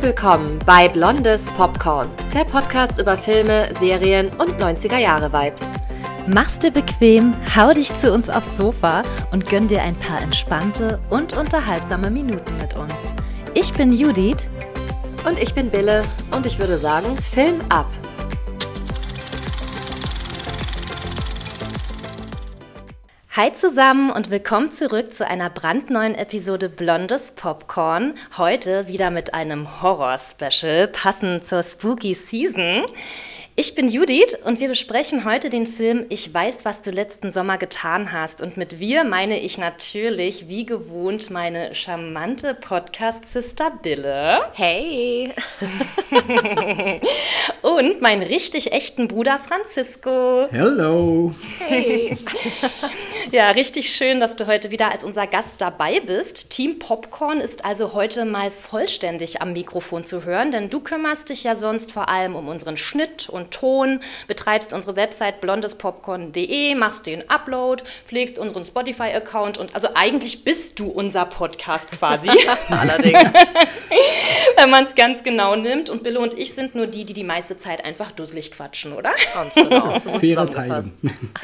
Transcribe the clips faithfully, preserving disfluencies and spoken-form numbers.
willkommen bei Blondes Popcorn, der Podcast über Filme, Serien und neunziger-Jahre-Vibes. Mach's dir bequem, hau dich zu uns aufs Sofa und gönn dir ein paar entspannte und unterhaltsame Minuten mit uns. Ich bin Judith. Und ich bin Bille und ich würde sagen, Film ab! Hi zusammen und willkommen zurück zu einer brandneuen Episode Blondes Popcorn. Heute wieder mit einem Horror-Special, passend zur Spooky Season. Ich bin Judith und wir besprechen heute den Film Ich weiß, was du letzten Sommer getan hast. Und mit wir meine ich natürlich, wie gewohnt, meine charmante Podcast-Sister Bille. Hey! Und meinen richtig echten Bruder Francisco. Hello! Hey! Ja, richtig schön, dass du heute wieder als unser Gast dabei bist. Team Popcorn ist also heute mal vollständig am Mikrofon zu hören, denn du kümmerst dich ja sonst vor allem um unseren Schnitt und Ton, betreibst unsere Website blondespopcorn punkt de, machst den Upload, pflegst unseren Spotify-Account und also eigentlich bist du unser Podcast quasi. Allerdings. Wenn man es ganz genau nimmt. Und Bille und ich sind nur die, die die meiste Zeit einfach dusselig quatschen, oder? Ganz genau. So Faire Teilung.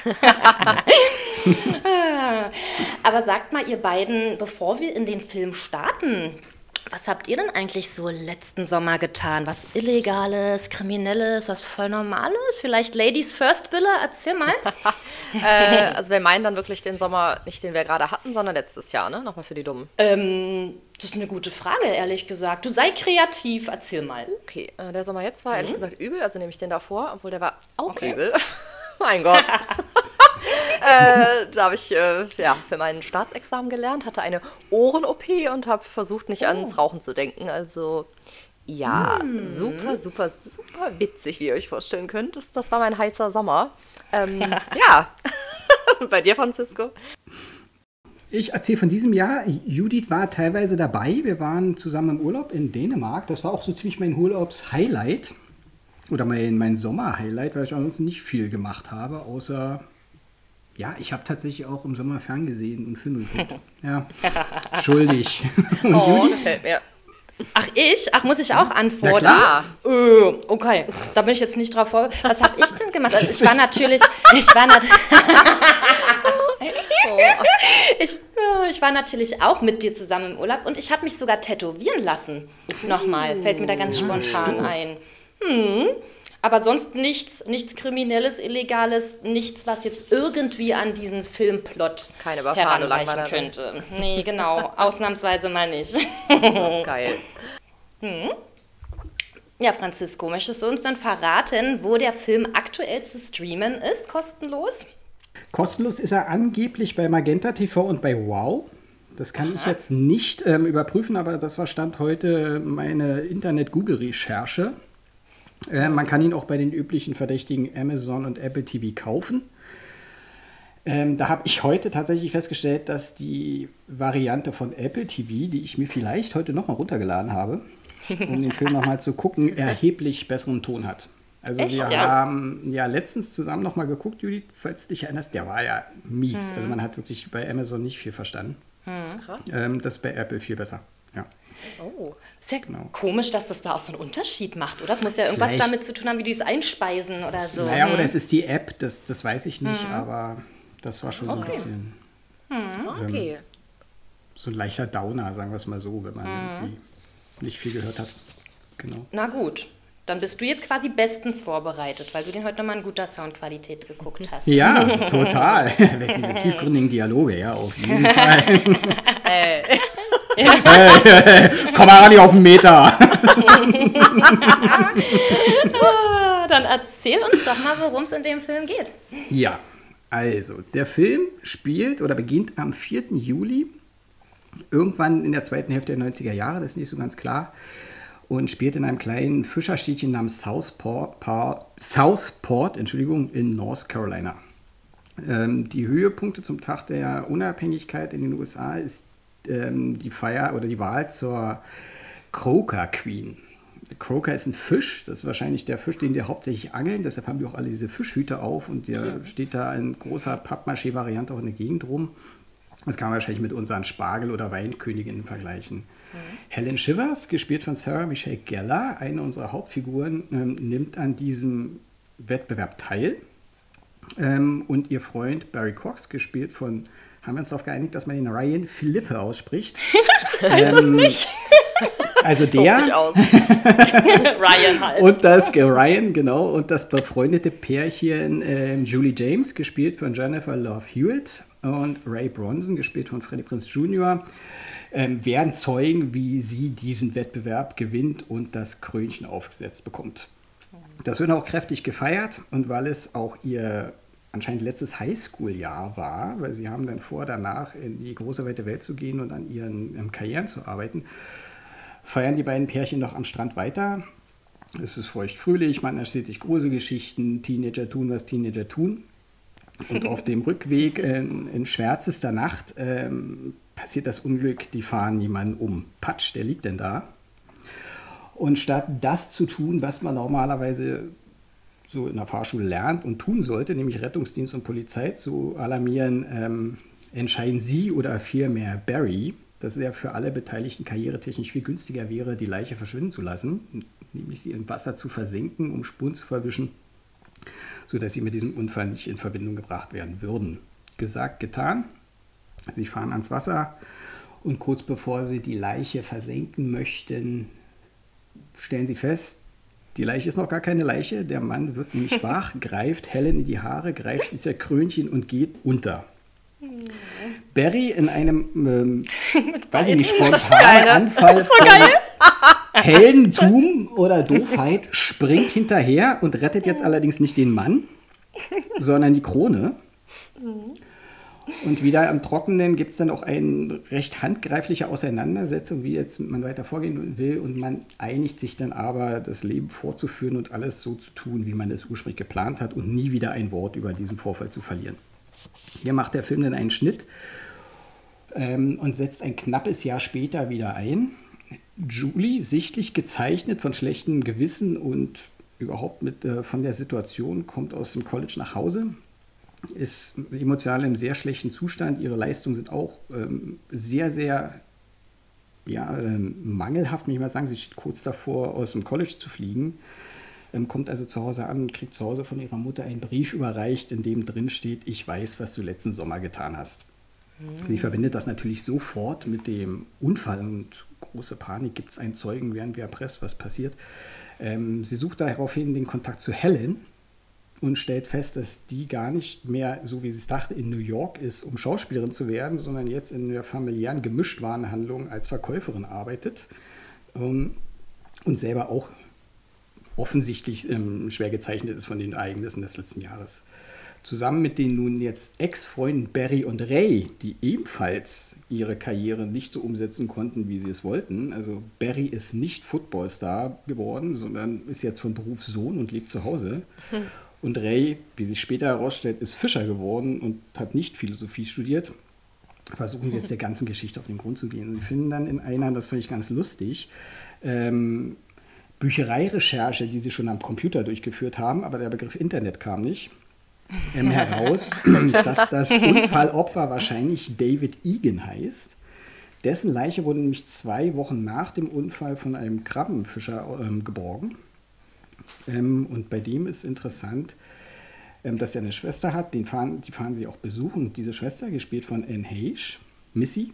Aber sagt mal, ihr beiden, bevor wir in den Film starten, was habt ihr denn eigentlich so letzten Sommer getan? Was Illegales, Kriminelles, was voll Normales? Vielleicht Ladies First, Bille? Erzähl mal. äh, also wir meinen dann wirklich den Sommer, nicht den wir gerade hatten, sondern letztes Jahr, ne? Nochmal für die Dummen. Ähm, das ist eine gute Frage, ehrlich gesagt. Du sei kreativ, erzähl mal. Okay, äh, der Sommer jetzt war ehrlich Mhm. gesagt übel, also nehme ich den davor, obwohl der war auch Okay. übel. Mein Gott. äh, da habe ich äh, ja, für mein Staatsexamen gelernt, hatte eine Ohren-O P und habe versucht, nicht Oh. ans Rauchen zu denken. Also ja, super, super, super witzig, wie ihr euch vorstellen könnt. Das, das war mein heißer Sommer. Ähm, ja, bei dir, Francisco? Ich erzähle von diesem Jahr. Judith war teilweise dabei. Wir waren zusammen im Urlaub in Dänemark. Das war auch so ziemlich mein Urlaubs-Highlight. Oder mein, mein Sommer-Highlight, weil ich ansonsten nicht viel gemacht habe, außer, ja, ich habe tatsächlich auch im Sommer ferngesehen und Filme geguckt. Ja, schuldig. Und Oh, Judith? gefällt mir. Ach, ich? Ach, muss ich auch antworten? Na klar. Äh, okay, da bin ich jetzt nicht drauf vor. Was habe ich denn gemacht? Also ich war natürlich, ich war natürlich, ich, ich war natürlich auch mit dir zusammen im Urlaub und ich habe mich sogar tätowieren lassen. Nochmal, fällt mir da ganz spontan ein. Hm. Aber sonst nichts, nichts Kriminelles, Illegales, nichts, was jetzt irgendwie an diesen Filmplot Keine Befahrenung heranreichen lang könnte. Nee, genau, ausnahmsweise mal nicht. Das ist geil. Ja, Francisco, möchtest du uns dann verraten, wo der Film aktuell zu streamen ist, kostenlos? Kostenlos ist er angeblich bei Magenta T V und bei Wow. Das kann ich jetzt nicht ähm, überprüfen, aber das war Stand heute meine Internet-Google-Recherche. Äh, man kann ihn auch bei den üblichen Verdächtigen Amazon und Apple T V kaufen. Ähm, da habe ich heute tatsächlich festgestellt, dass die Variante von Apple T V, die ich mir vielleicht heute nochmal runtergeladen habe, um den Film nochmal zu gucken, erheblich besseren Ton hat. Also Echt, wir ja? haben ja letztens zusammen nochmal geguckt, Judith, falls du dich erinnerst, der war ja mies. Also man hat wirklich bei Amazon nicht viel verstanden. Krass. Ähm, das ist bei Apple viel besser. Ja. Oh. Ist ja Genau. komisch, dass das da auch so einen Unterschied macht, oder? Das muss ja irgendwas Vielleicht- damit zu tun haben, wie die es einspeisen oder so. Naja, Hm. oder es ist die App, das, das weiß ich nicht, aber das war schon so ein Okay. bisschen Okay. so ein leichter Downer, sagen wir es mal so, wenn man irgendwie nicht viel gehört hat. Genau. Na gut, dann bist du jetzt quasi bestens vorbereitet, weil du den heute nochmal in guter Soundqualität geguckt hast. Ja, total. Diese tiefgründigen Dialoge, ja, auf jeden Fall. Äh, Komm mal ran, nicht auf den Meter. Ah, dann erzähl uns doch mal, worum es in dem Film geht. Ja, also, der Film spielt oder beginnt am vierten Juli, irgendwann in der zweiten Hälfte der neunziger Jahre, das ist nicht so ganz klar, und spielt in einem kleinen Fischerstädtchen namens Southport, Par- Southport Entschuldigung, in North Carolina. Ähm, die Höhepunkte zum Tag der Unabhängigkeit in den U S A ist ähm, die Feier oder die Wahl zur Croaker Queen. Croaker ist ein Fisch, das ist wahrscheinlich der Fisch, den wir hauptsächlich angeln, deshalb haben wir auch alle diese Fischhüte auf und der steht da in großer Pappmaché-Variante auch in der Gegend rum. Das kann man wahrscheinlich mit unseren Spargel- oder Weinköniginnen vergleichen. Helen Shivers, gespielt von Sarah Michelle Gellar, eine unserer Hauptfiguren, ähm, nimmt an diesem Wettbewerb teil. Ähm, und ihr Freund Barry Cox, gespielt von, haben wir uns darauf geeinigt, dass man ihn Ryan Philippe ausspricht. Ich weiß ähm, es nicht. Also der aus. Ryan halt. Und das Ryan, genau, und das befreundete Pärchen ähm, Julie James, gespielt von Jennifer Love Hewitt, und Ray Bronson, gespielt von Freddie Prinze Junior, ähm, werden Zeugen, wie sie diesen Wettbewerb gewinnt und das Krönchen aufgesetzt bekommt. Das wird auch kräftig gefeiert, und weil es auch ihr anscheinend letztes Highschool-Jahr war, weil sie haben dann vor, danach in die große weite Welt zu gehen und an ihren ähm, Karrieren zu arbeiten, feiern die beiden Pärchen noch am Strand weiter. Es ist feuchtfröhlich, man erzählt sich Gruselgeschichten, Teenager tun, was Teenager tun. Und auf dem Rückweg in, in schwärzester Nacht ähm, passiert das Unglück, die fahren jemanden um. Patsch, der liegt denn da. Und statt das zu tun, was man normalerweise so in der Fahrschule lernt und tun sollte, nämlich Rettungsdienst und Polizei zu alarmieren, ähm, entscheiden sie oder vielmehr Barry, dass es ja für alle Beteiligten karrieretechnisch viel günstiger wäre, die Leiche verschwinden zu lassen, nämlich sie im Wasser zu versenken, um Spuren zu verwischen, sodass sie mit diesem Unfall nicht in Verbindung gebracht werden würden. Gesagt, getan. Sie fahren ans Wasser und kurz bevor sie die Leiche versenken möchten, stellen sie fest, die Leiche ist noch gar keine Leiche. Der Mann wird nämlich wach, greift Helen in die Haare, greift sich ihr Krönchen und geht unter. Barry in einem, ähm, weiß ich nicht, spontanen Anfall von Heldentum oder Doofheit springt hinterher und rettet jetzt allerdings nicht den Mann, sondern die Krone. Und wieder am Trockenen gibt es dann auch eine recht handgreifliche Auseinandersetzung, wie jetzt man weiter vorgehen will. Und man einigt sich dann aber, das Leben fortzuführen und alles so zu tun, wie man es ursprünglich geplant hat, und nie wieder ein Wort über diesen Vorfall zu verlieren. Hier macht der Film dann einen Schnitt ähm, und setzt ein knappes Jahr später wieder ein. Julie, sichtlich gezeichnet von schlechtem Gewissen und überhaupt mit, äh, von der Situation, kommt aus dem College nach Hause, ist emotional im sehr schlechten Zustand. Ihre Leistungen sind auch ähm, sehr, sehr ja, ähm, mangelhaft, muss ich mal sagen. Sie steht kurz davor, aus dem College zu fliegen. Ähm, kommt also zu Hause an und kriegt zu Hause von ihrer Mutter einen Brief überreicht, in dem drin steht: Ich weiß, was du letzten Sommer getan hast. Mhm. Sie verbindet das natürlich sofort mit dem Unfall, und große Panik, gibt es einen Zeugen, werden wir erpresst, was passiert. Ähm, sie sucht daraufhin den Kontakt zu Helen und stellt fest, dass die gar nicht mehr, so wie sie es dachte, in New York ist, um Schauspielerin zu werden, sondern jetzt in der familiären Gemischtwarenhandlung als Verkäuferin arbeitet ähm, und selber auch offensichtlich ähm, schwer gezeichnet ist von den Ereignissen des letzten Jahres. Zusammen mit den nun jetzt Ex-Freunden Barry und Ray, die ebenfalls ihre Karriere nicht so umsetzen konnten, wie sie es wollten. Also Barry ist nicht Footballstar geworden, sondern ist jetzt von Beruf Sohn und lebt zu Hause. Hm. Und Ray, wie sich später herausstellt, ist Fischer geworden und hat nicht Philosophie studiert. Versuchen sie jetzt der ganzen Geschichte auf den Grund zu gehen. Und sie finden dann in einer, das fand ich ganz lustig, ähm, Büchereirecherche, die sie schon am Computer durchgeführt haben, aber der Begriff Internet kam nicht, ähm, heraus, dass das Unfallopfer wahrscheinlich David Egan heißt. Dessen Leiche wurde nämlich zwei Wochen nach dem Unfall von einem Krabbenfischer ähm, geborgen. Ähm, und bei dem ist interessant, ähm, dass er eine Schwester hat, den fahren, die fahren sie auch besuchen. Und diese Schwester, gespielt von Anne Heche, Missy,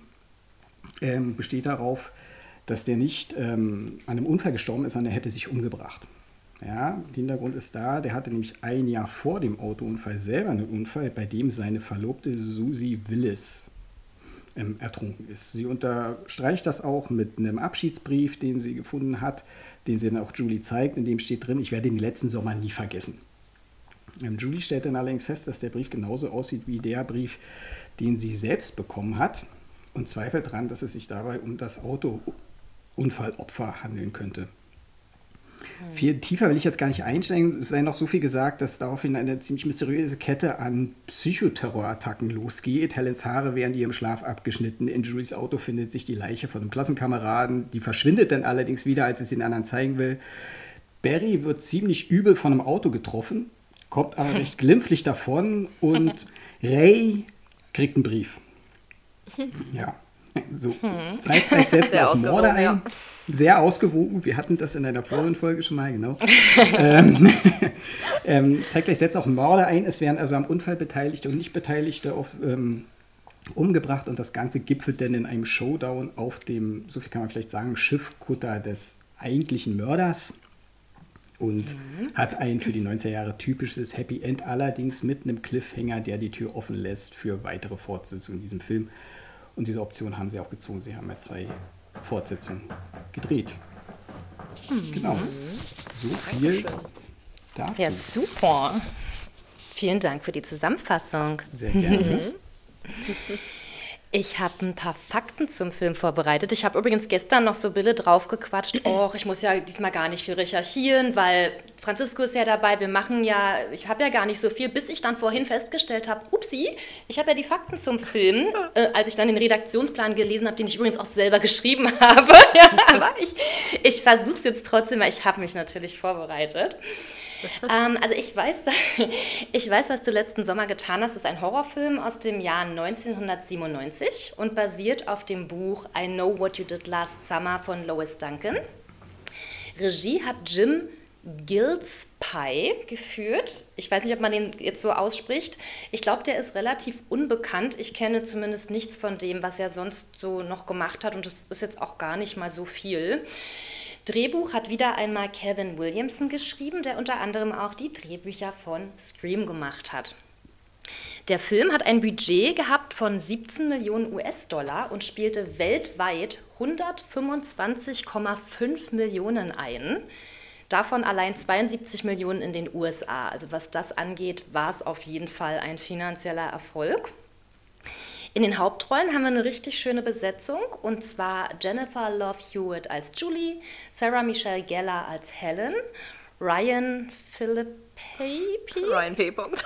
ähm, besteht darauf, dass der nicht ähm, an einem Unfall gestorben ist, sondern er hätte sich umgebracht. Ja, Hintergrund ist da, der hatte nämlich ein Jahr vor dem Autounfall selber einen Unfall, bei dem seine Verlobte Susie Willis ähm, ertrunken ist. Sie unterstreicht das auch mit einem Abschiedsbrief, den sie gefunden hat, den sie dann auch Julie zeigt, in dem steht drin: Ich werde den letzten Sommer nie vergessen. Ähm, Julie stellt dann allerdings fest, dass der Brief genauso aussieht wie der Brief, den sie selbst bekommen hat, und zweifelt daran, dass es sich dabei um das Autounfallopfer handeln könnte. Mhm. Viel tiefer will ich jetzt gar nicht einsteigen. Es sei noch so viel gesagt, dass daraufhin eine ziemlich mysteriöse Kette an Psychoterrorattacken losgeht. Helens Haare werden ihr im Schlaf abgeschnitten. In Julies Auto findet sich die Leiche von einem Klassenkameraden. Die verschwindet dann allerdings wieder, als es den anderen zeigen will. Barry wird ziemlich übel von einem Auto getroffen, kommt aber recht glimpflich davon, und Ray kriegt einen Brief. Ja. So, zeitgleich setzt Sehr auch Morde ausgewogen, ein. ja. Sehr ausgewogen. Wir hatten das in einer vorigen Folge schon mal, genau. ähm, ähm, zeitgleich setzt auch Morde ein. Es werden also am Unfall Beteiligte und Nicht-Beteiligte auf, ähm, umgebracht und das Ganze gipfelt dann in einem Showdown auf dem, so viel kann man vielleicht sagen, Schiffkutter des eigentlichen Mörders. Und mhm. hat ein für die neunziger Jahre typisches Happy End, allerdings mit einem Cliffhanger, der die Tür offen lässt für weitere Fortsetzungen in diesem Film. Und diese Option haben sie auch gezogen. Sie haben ja zwei Fortsetzungen gedreht. Mhm. Genau. So viel dazu. Ja, super. Vielen Dank für die Zusammenfassung. Sehr gerne. Ich habe ein paar Fakten zum Film vorbereitet. Ich habe übrigens gestern noch so Bille draufgequatscht. Oh, ich muss ja diesmal gar nicht viel recherchieren, weil Francisco ist ja dabei. Wir machen ja, ich habe ja gar nicht so viel, bis ich dann vorhin festgestellt habe, upsi, ich habe ja die Fakten zum Film, äh, als ich dann den Redaktionsplan gelesen habe, den ich übrigens auch selber geschrieben habe. Ja, aber ich, ich versuche es jetzt trotzdem, weil ich habe mich natürlich vorbereitet. ähm, also ich weiß, ich weiß, was du letzten Sommer getan hast. Das ist ein Horrorfilm aus dem Jahr neunzehnhundertsiebenundneunzig und basiert auf dem Buch I Know What You Did Last Summer von Lois Duncan. Regie hat Jim Gillespie geführt. Ich weiß nicht, ob man den jetzt so ausspricht. Ich glaube, der ist relativ unbekannt. Ich kenne zumindest nichts von dem, was er sonst so noch gemacht hat und das ist jetzt auch gar nicht mal so viel. Drehbuch hat wieder einmal Kevin Williamson geschrieben, der unter anderem auch die Drehbücher von Scream gemacht hat. Der Film hat ein Budget gehabt von siebzehn Millionen U S-Dollar und spielte weltweit hundertfünfundzwanzig Komma fünf Millionen ein. Davon allein zweiundsiebzig Millionen in den U S A. Also was das angeht, war es auf jeden Fall ein finanzieller Erfolg. In den Hauptrollen haben wir eine richtig schöne Besetzung, und zwar Jennifer Love Hewitt als Julie, Sarah Michelle Gellar als Helen, Ryan Philippe Ryan P. Punkt.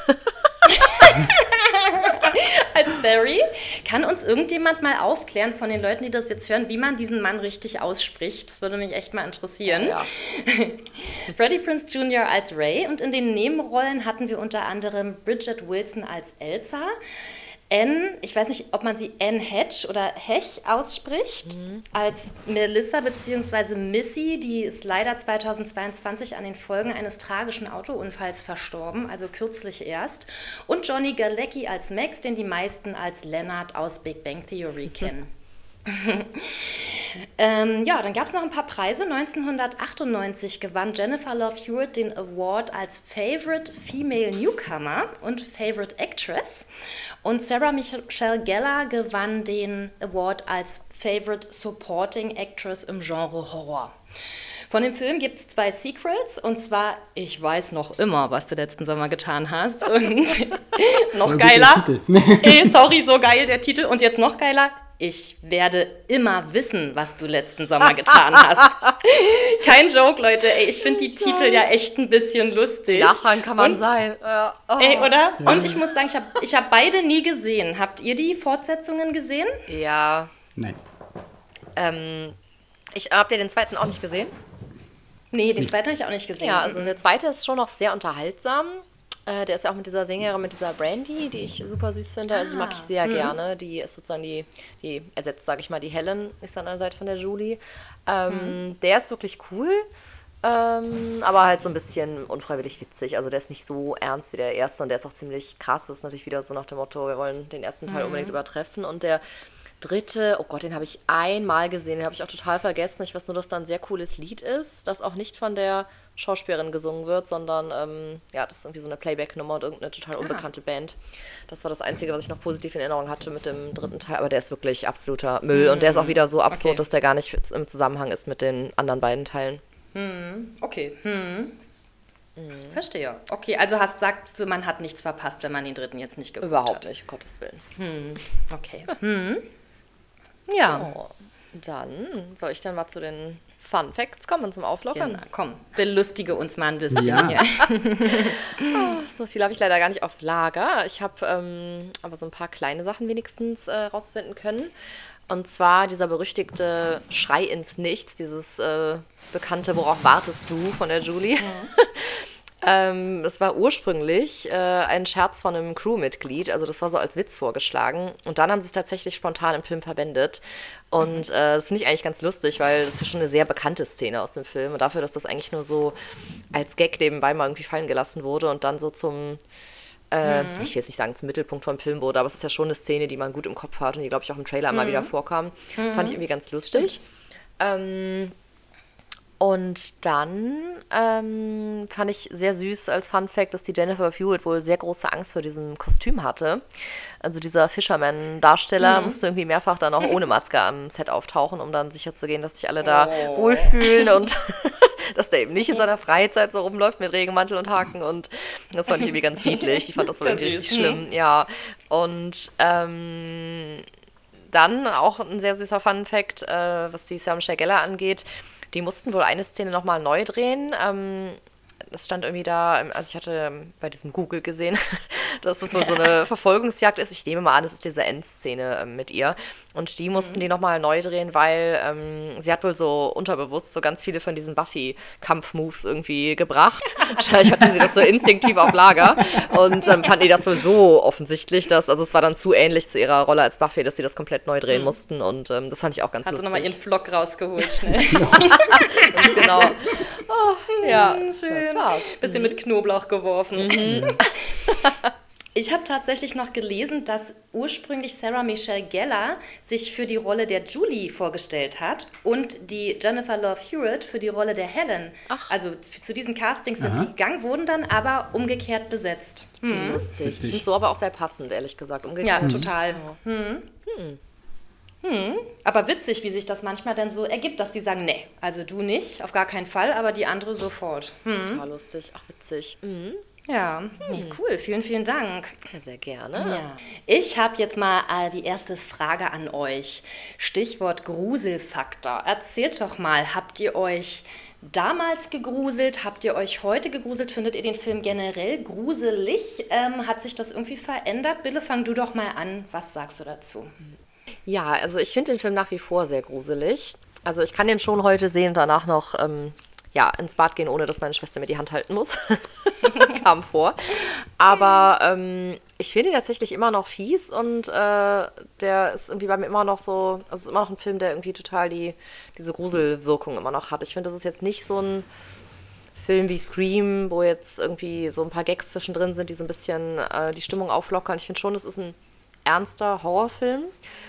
als Barry. Kann uns irgendjemand mal aufklären von den Leuten, die das jetzt hören, wie man diesen Mann richtig ausspricht? Das würde mich echt mal interessieren. Ja. Freddie Prinze Junior als Ray, und in den Nebenrollen hatten wir unter anderem Bridget Wilson als Elsa, Anne, ich weiß nicht, ob man sie Anne Hedge oder Hech ausspricht, mhm. als Melissa bzw. Missy, die ist leider zweitausendzweiundzwanzig an den Folgen eines tragischen Autounfalls verstorben, also kürzlich erst. Und Johnny Galecki als Max, den die meisten als Leonard aus Big Bang Theory kennen. ähm, ja, dann gab es noch ein paar Preise. neunzehnhundertachtundneunzig gewann Jennifer Love Hewitt den Award als Favorite Female Newcomer und Favorite Actress. Und Sarah Michelle Gellar gewann den Award als Favorite Supporting Actress im Genre Horror. Von dem Film gibt es zwei Sequels, und zwar Ich weiß noch immer, was du letzten Sommer getan hast. Und noch geiler. Ey, sorry, so geil der Titel. Und jetzt noch geiler. Ich werde immer wissen, was du letzten Sommer getan hast. Kein Joke, Leute. Ey, ich finde die Titel ja echt ein bisschen lustig. Nachtragen kann man und, sein. Ja. Oh. Ey, oder? Ja. Und ich muss sagen, ich habe ich hab beide nie gesehen. Habt ihr die Fortsetzungen gesehen? Ja. Nein. Ähm, ich habt ihr den zweiten auch nicht gesehen? Nee, den zweiten habe ich auch nicht gesehen. Ja, also der zweite ist schon noch sehr unterhaltsam. Äh, der ist ja auch mit dieser Sängerin, mit dieser Brandy, die ich super süß finde. Also die mag ich sehr mhm. gerne. Die ist sozusagen die, die ersetzt, sage ich mal, die Helen, ist an der Seite von der Julie. Ähm, mhm. Der ist wirklich cool, ähm, aber halt so ein bisschen unfreiwillig witzig. Also der ist nicht so ernst wie der erste, und der ist auch ziemlich krass. Das ist natürlich wieder so nach dem Motto, wir wollen den ersten Teil mhm. unbedingt übertreffen. Und der dritte, oh Gott, den habe ich einmal gesehen, den habe ich auch total vergessen. Ich weiß nur, dass da ein sehr cooles Lied ist, das auch nicht von der Schauspielerin gesungen wird, sondern ähm, ja, das ist irgendwie so eine Playback-Nummer und irgendeine total unbekannte ah. Band. Das war das Einzige, was ich noch positiv in Erinnerung hatte mit dem dritten Teil, aber der ist wirklich absoluter Müll mhm. und der ist auch wieder so absurd, okay. dass der gar nicht im Zusammenhang ist mit den anderen beiden Teilen. Mhm. Okay. Mhm. Mhm. Verstehe. Okay, also hast, sagst du, man hat nichts verpasst, wenn man den dritten jetzt nicht geguckt Überhaupt hat. nicht, um Gottes Willen. Mhm. Okay. Mhm. Ja. Oh, dann soll ich dann mal zu den Fun Facts kommen, zum Auflockern. Genau, komm, belustige uns mal ein bisschen ja. hier. Oh, so viel habe ich leider gar nicht auf Lager. Ich habe ähm, aber so ein paar kleine Sachen wenigstens äh, rausfinden können. Und zwar dieser berüchtigte Schrei ins Nichts, dieses äh, bekannte Worauf wartest du von der Julie. Ja. Ähm, es war ursprünglich äh, ein Scherz von einem Crewmitglied, also das war so als Witz vorgeschlagen. Und dann haben sie es tatsächlich spontan im Film verwendet. Und äh, das finde ich eigentlich ganz lustig, weil das ist schon eine sehr bekannte Szene aus dem Film. Und dafür, dass das eigentlich nur so als Gag nebenbei mal irgendwie fallen gelassen wurde und dann so zum, äh, ich will jetzt nicht sagen zum Mittelpunkt vom Film wurde, aber es ist ja schon eine Szene, die man gut im Kopf hat und die, glaube ich, auch im Trailer immer wieder vorkam. Das fand ich irgendwie ganz lustig. Ähm, Und dann ähm, fand ich sehr süß als Fun Fact, dass die Jennifer Hewitt wohl sehr große Angst vor diesem Kostüm hatte. Also dieser Fisherman-Darsteller musste irgendwie mehrfach dann auch ohne Maske am Set auftauchen, um dann sicherzugehen, dass sich alle da Oh. wohlfühlen und dass der eben nicht in seiner Freizeit so rumläuft mit Regenmantel und Haken. Und das fand ich irgendwie ganz niedlich. Ich fand das wohl Sehr irgendwie süß. richtig schlimm. Ja, und ähm, dann auch ein sehr süßer Fun-Fact, äh, was die Sarah Michelle Gellar angeht. Die mussten wohl eine Szene nochmal neu drehen. Ähm, das stand irgendwie da, ähm, also ich hatte ähm, bei diesem Google gesehen, dass das wohl so eine Verfolgungsjagd ist. Ich nehme mal an, es ist diese Endszene ähm, mit ihr. Und die mussten die nochmal neu drehen, weil ähm, sie hat wohl so unterbewusst so ganz viele von diesen Buffy-Kampf-Moves irgendwie gebracht. Wahrscheinlich hatte sie das so instinktiv auf Lager. Und dann fanden die das wohl so offensichtlich, dass, also es war dann zu ähnlich zu ihrer Rolle als Buffy, dass sie das komplett neu drehen mussten. Und ähm, das fand ich auch ganz Hat sie lustig. nochmal ihren Flock rausgeholt, schnell. Ganz genau. Oh, ja, Schön. das war's. Bisschen mit Knoblauch geworfen. Ich habe tatsächlich noch gelesen, dass ursprünglich Sarah Michelle Gellar sich für die Rolle der Julie vorgestellt hat und die Jennifer Love Hewitt für die Rolle der Helen. Ach. Also f- zu diesen Castings sind Aha. die gegangen, wurden dann aber umgekehrt besetzt. Wie lustig. Ich Witzig. finde so aber auch sehr passend, ehrlich gesagt. Ja, Umgekehrt. total. Hm. Hm. Aber witzig, wie sich das manchmal dann so ergibt, dass die sagen, nee, also du nicht, auf gar keinen Fall, aber die andere sofort. Hm. Total lustig. Ach, witzig. Mhm. Ja, nee, cool, vielen, vielen Dank. Ja, sehr gerne. Ja. Ich habe jetzt mal äh, die erste Frage an euch. Stichwort Gruselfaktor. Erzählt doch mal, habt ihr euch damals gegruselt? Habt ihr euch heute gegruselt? Findet ihr den Film generell gruselig? Ähm, hat sich das irgendwie verändert? Bille, fang du doch mal an. Was sagst du dazu? Ja, also ich finde den Film nach wie vor sehr gruselig. Also ich kann den schon heute sehen und danach noch ähm, ja, ins Bad gehen, ohne dass meine Schwester mir die Hand halten muss. Kam vor. Aber ähm, ich finde ihn tatsächlich immer noch fies und äh, der ist irgendwie bei mir immer noch so, also es ist immer noch ein Film, der irgendwie total die, diese Gruselwirkung immer noch hat. Ich finde, das ist jetzt nicht so ein Film wie Scream, wo jetzt irgendwie so ein paar Gags zwischendrin sind, die so ein bisschen äh, die Stimmung auflockern. Ich finde schon, das ist ein ernster Horrorfilm.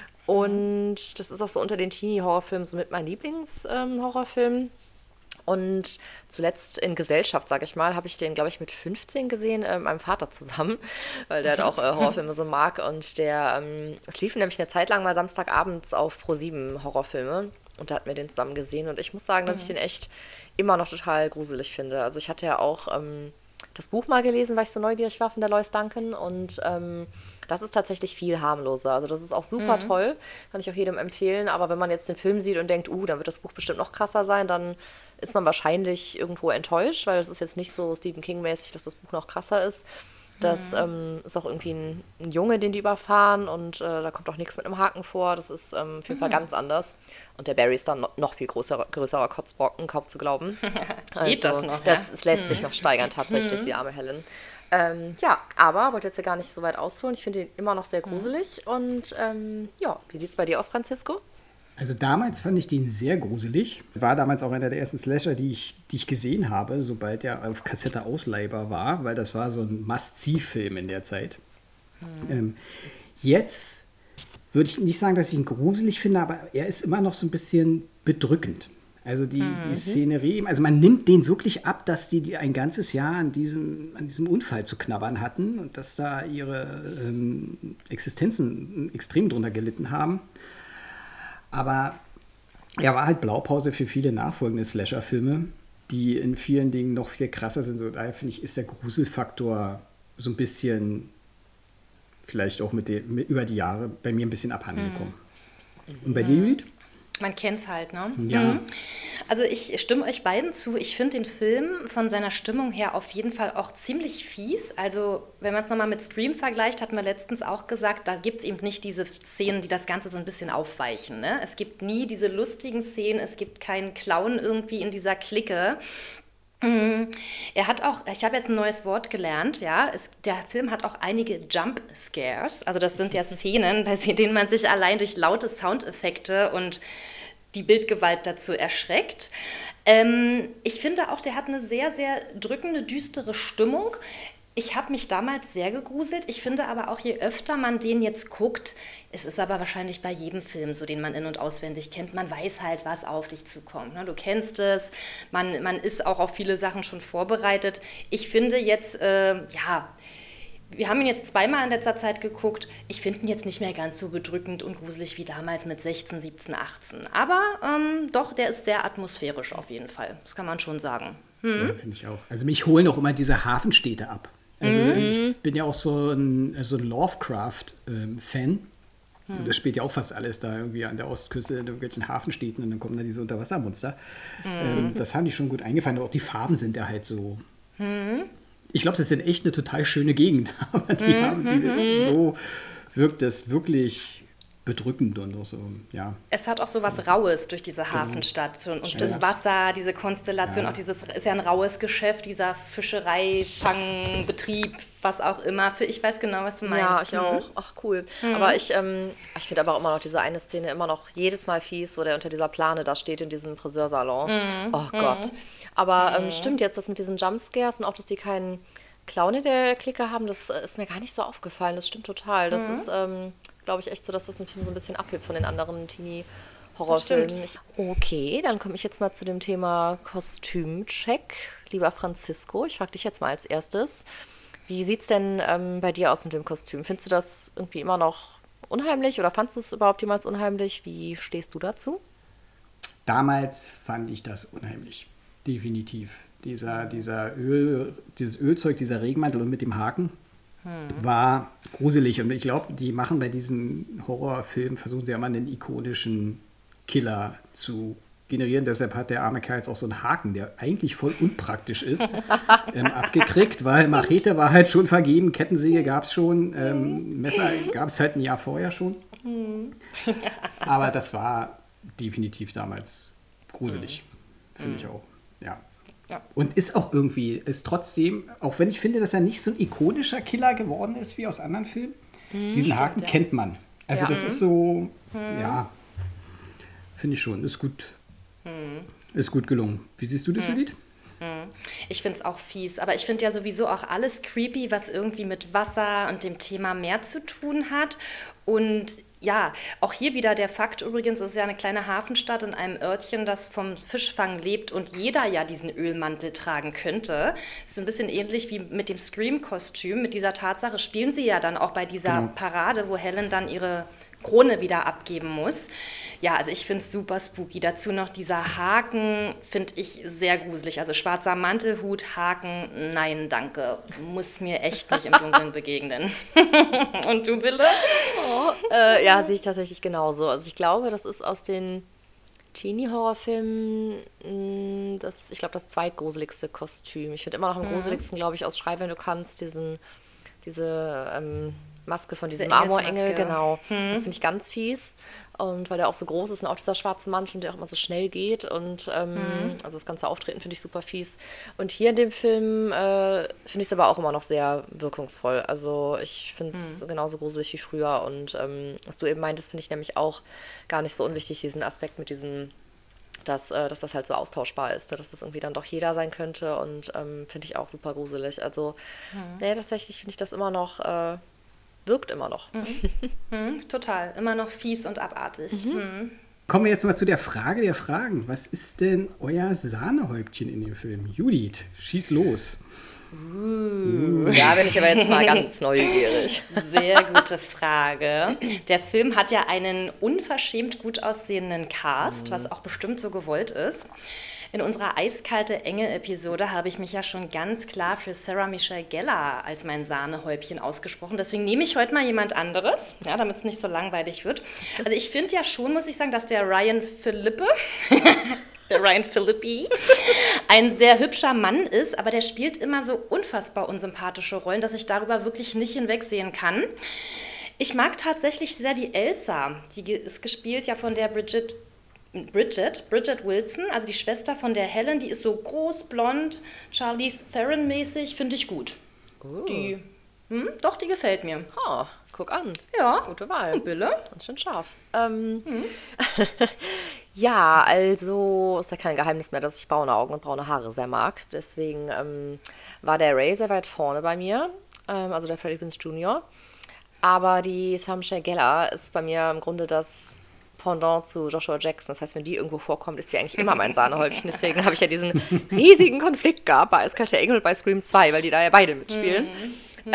Und das ist auch so unter den Teenie-Horrorfilmen so mit mein Lieblings-Horrorfilm. Und zuletzt in Gesellschaft, sage ich mal, habe ich den, glaube ich, mit fünfzehn gesehen, äh, mit meinem Vater zusammen, weil der halt auch äh, Horrorfilme so mag. Und der, ähm, es liefen nämlich eine Zeit lang mal samstagabends auf ProSieben Horrorfilme. Und da hatten wir den zusammen gesehen. Und ich muss sagen, dass ich den echt immer noch total gruselig finde. Also ich hatte ja auch ähm, das Buch mal gelesen, weil ich so neugierig war von der Lois Duncan. Und ähm, das ist tatsächlich viel harmloser. Also das ist auch super toll, kann ich auch jedem empfehlen. Aber wenn man jetzt den Film sieht und denkt, uh, dann wird das Buch bestimmt noch krasser sein, dann ist man wahrscheinlich irgendwo enttäuscht, weil es ist jetzt nicht so Stephen King-mäßig, dass das Buch noch krasser ist. Das ähm, ist auch irgendwie ein, ein Junge, den die überfahren und äh, da kommt auch nichts mit einem Haken vor. Das ist ähm, auf jeden Fall ganz anders. Und der Barry ist dann noch, noch viel größerer, größerer Kotzbrocken, kaum zu glauben. Geht das noch, Das, ja? es lässt sich noch steigern, tatsächlich, die arme Helen. Ähm, ja, aber wollte jetzt ja gar nicht so weit ausholen. Ich finde ihn immer noch sehr gruselig. Und ähm, ja, wie sieht es bei dir aus, Francisco? Also damals fand ich den sehr gruselig. War damals auch einer der ersten Slasher, die ich, die ich gesehen habe, sobald er auf Kassette ausleihbar war, weil das war so ein Must-See-Film in der Zeit. Mhm. Ähm, jetzt würde ich nicht sagen, dass ich ihn gruselig finde, aber er ist immer noch so ein bisschen bedrückend. Also die, mhm. die Szenerie, also man nimmt den wirklich ab, dass die, die ein ganzes Jahr an diesem, an diesem Unfall zu knabbern hatten und dass da ihre ähm, Existenzen extrem drunter gelitten haben. Aber er war halt Blaupause für viele nachfolgende Slasher-Filme, die in vielen Dingen noch viel krasser sind. So, daher finde ich, ist der Gruselfaktor so ein bisschen, vielleicht auch mit dem, mit, über die Jahre bei mir ein bisschen abhanden gekommen. Mhm. Und bei dir, Judith? Man kennt's halt, ne? Ja. Mhm. Also ich stimme euch beiden zu. Ich finde den Film von seiner Stimmung her auf jeden Fall auch ziemlich fies. Also wenn man es nochmal mit Scream vergleicht, hatten wir letztens auch gesagt, da gibt es eben nicht diese Szenen, die das Ganze so ein bisschen aufweichen. Ne? Es gibt nie diese lustigen Szenen, es gibt keinen Clown irgendwie in dieser Clique. Er hat auch, ich habe jetzt ein neues Wort gelernt, ja. Es, der Film hat auch einige Jump Scares. Also das sind ja Szenen, bei denen man sich allein durch laute Soundeffekte und die Bildgewalt dazu erschreckt. Ähm, ich finde auch, der hat eine sehr, sehr drückende, düstere Stimmung. Ich habe mich damals sehr gegruselt. Ich finde aber auch, je öfter man den jetzt guckt, es ist aber wahrscheinlich bei jedem Film so, den man in- und auswendig kennt, man weiß halt, was auf dich zukommt. Ne? Du kennst es, man, man ist auch auf viele Sachen schon vorbereitet. Ich finde jetzt, äh, ja, wir haben ihn jetzt zweimal in letzter Zeit geguckt. Ich finde ihn jetzt nicht mehr ganz so bedrückend und gruselig wie damals mit sechzehn, siebzehn, achtzehn. Aber ähm, doch, der ist sehr atmosphärisch auf jeden Fall. Das kann man schon sagen. Hm? Ja, finde ich auch. Also mich holen auch immer diese Hafenstädte ab. Also mhm. ich bin ja auch so ein, so ein Lovecraft-Fan. Mhm. Und das spielt ja auch fast alles da irgendwie an der Ostküste in irgendwelchen Hafenstädten und dann kommen da diese Unterwassermonster. Mhm. Ähm, das haben die schon gut eingefangen. Auch die Farben sind da halt so. Mhm. Ich glaube, das ist echt eine total schöne Gegend. Aber die mhm. haben, die, so wirkt das wirklich bedrückend und so, ja. Es hat auch so was Raues durch diese Hafenstadt und, und das Wasser, diese Konstellation, ja. Auch dieses, ist ja ein raues Geschäft, dieser Fischerei, Fangbetrieb, was auch immer. Ich weiß genau, was du meinst. Ja, ich auch. Ach, cool. Mhm. Aber ich, ähm, ich finde aber auch immer noch diese eine Szene immer noch jedes Mal fies, wo der unter dieser Plane da steht in diesem Friseursalon. Mhm. Oh Gott. Aber ähm, stimmt jetzt, das mit diesen Jumpscares und auch, dass die keinen Clown in der Clique haben, das ist mir gar nicht so aufgefallen. Das stimmt total. Das mhm. ist, ähm, glaube ich, echt so das, was den Film so ein bisschen abhebt von den anderen Teenie-Horrorfilmen. Okay, dann komme ich jetzt mal zu dem Thema Kostümcheck. Lieber Francisco, ich frage dich jetzt mal als erstes. Wie sieht es denn ähm, bei dir aus mit dem Kostüm? Findest du das irgendwie immer noch unheimlich oder fandest du es überhaupt jemals unheimlich? Wie stehst du dazu? Damals fand ich das unheimlich. Definitiv. Dieser, dieser Öl, dieses Ölzeug, dieser Regenmantel und mit dem Haken hm. war gruselig. Und ich glaube, die machen bei diesen Horrorfilmen, versuchen sie ja mal einen ikonischen Killer zu generieren. Deshalb hat der arme Kerl jetzt auch so einen Haken, der eigentlich voll unpraktisch ist, ähm, abgekriegt, weil Machete war halt schon vergeben, Kettensäge gab es schon, ähm, Messer gab es halt ein Jahr vorher schon. Aber das war definitiv damals gruselig, finde ich auch. Ja. Ja. Und ist auch irgendwie, ist trotzdem, auch wenn ich finde, dass er nicht so ein ikonischer Killer geworden ist wie aus anderen Filmen, hm, diesen Haken stimmt, ja. kennt man. Also ja. das ist so, hm. ja, finde ich schon, ist gut, hm. ist gut gelungen. Wie siehst du das, hm. Judith? Ich finde es auch fies, aber ich finde ja sowieso auch alles creepy, was irgendwie mit Wasser und dem Thema Meer zu tun hat. Und ja, auch hier wieder der Fakt übrigens, es ist ja eine kleine Hafenstadt in einem Örtchen, das vom Fischfang lebt und jeder ja diesen Ölmantel tragen könnte. Das ist ein bisschen ähnlich wie mit dem Scream-Kostüm. Mit dieser Tatsache spielen sie ja dann auch bei dieser genau. Parade, wo Helen dann ihre Krone wieder abgeben muss. Ja, also ich finde es super spooky. Dazu noch dieser Haken, finde ich sehr gruselig. Also schwarzer Mantelhut, Haken, nein, danke. Muss mir echt nicht im Dunkeln begegnen. Und du, Bille? Oh, äh, ja, sehe ich tatsächlich genauso. Also ich glaube, das ist aus den Teenie-Horrorfilmen das, ich glaube, das zweitgruseligste Kostüm. Ich finde immer noch am mhm. gruseligsten, glaube ich, aus Schrei, wenn du kannst, diesen, diese ähm, Maske von diesem Amorengel, genau. Hm. Das finde ich ganz fies. Und weil der auch so groß ist und auch dieser schwarze Mantel und der auch immer so schnell geht. Und ähm, hm. also das ganze Auftreten finde ich super fies. Und hier in dem Film äh, finde ich es aber auch immer noch sehr wirkungsvoll. Also ich finde es hm. genauso gruselig wie früher. Und ähm, was du eben meintest, finde ich nämlich auch gar nicht so unwichtig, diesen Aspekt mit diesem, dass, äh, dass das halt so austauschbar ist, dass das irgendwie dann doch jeder sein könnte. Und ähm, finde ich auch super gruselig. Also hm. nee, tatsächlich finde ich das immer noch... Äh, wirkt immer noch. Mhm. Mhm, total. Immer noch fies und abartig. Mhm. Mhm. Kommen wir jetzt mal zu der Frage der Fragen. Was ist denn euer Sahnehäubchen in dem Film? Judith, schieß los. Uh. Ja, bin ich aber jetzt mal ganz neugierig. Sehr gute Frage. Der Film hat ja einen unverschämt gut aussehenden Cast, mhm. was auch bestimmt so gewollt ist. In unserer Eiskalte Engel-Episode habe ich mich ja schon ganz klar für Sarah Michelle Gellar als mein Sahnehäubchen ausgesprochen. Deswegen nehme ich heute mal jemand anderes, ja, damit es nicht so langweilig wird. Also ich finde ja schon, muss ich sagen, dass der Ryan Philippe, der Ryan Philippi, ein sehr hübscher Mann ist, aber der spielt immer so unfassbar unsympathische Rollen, dass ich darüber wirklich nicht hinwegsehen kann. Ich mag tatsächlich sehr die Elsa. Die ist gespielt ja von der Bridget Bridget, Bridget Wilson, also die Schwester von der Helen, die ist so groß, blond, Charlize Theron-mäßig, finde ich gut. Uh. Die, hm, doch, die gefällt mir. Oh, guck an. Ja. Gute Wahl. Und Bille? Ganz schön scharf. Ähm, mhm. Ja, also ist ja kein Geheimnis mehr, dass ich braune Augen und braune Haare sehr mag. Deswegen ähm, war der Ray sehr weit vorne bei mir, ähm, also der Freddie Prinze Junior Aber die Sarah Gellar ist bei mir im Grunde das Pendant zu Joshua Jackson. Das heißt, wenn die irgendwo vorkommt, ist sie eigentlich immer mein Sahnehäubchen. Deswegen habe ich ja diesen riesigen Konflikt gehabt bei Eiskalte Engel und bei Scream zwei, weil die da ja beide mitspielen. Mhm.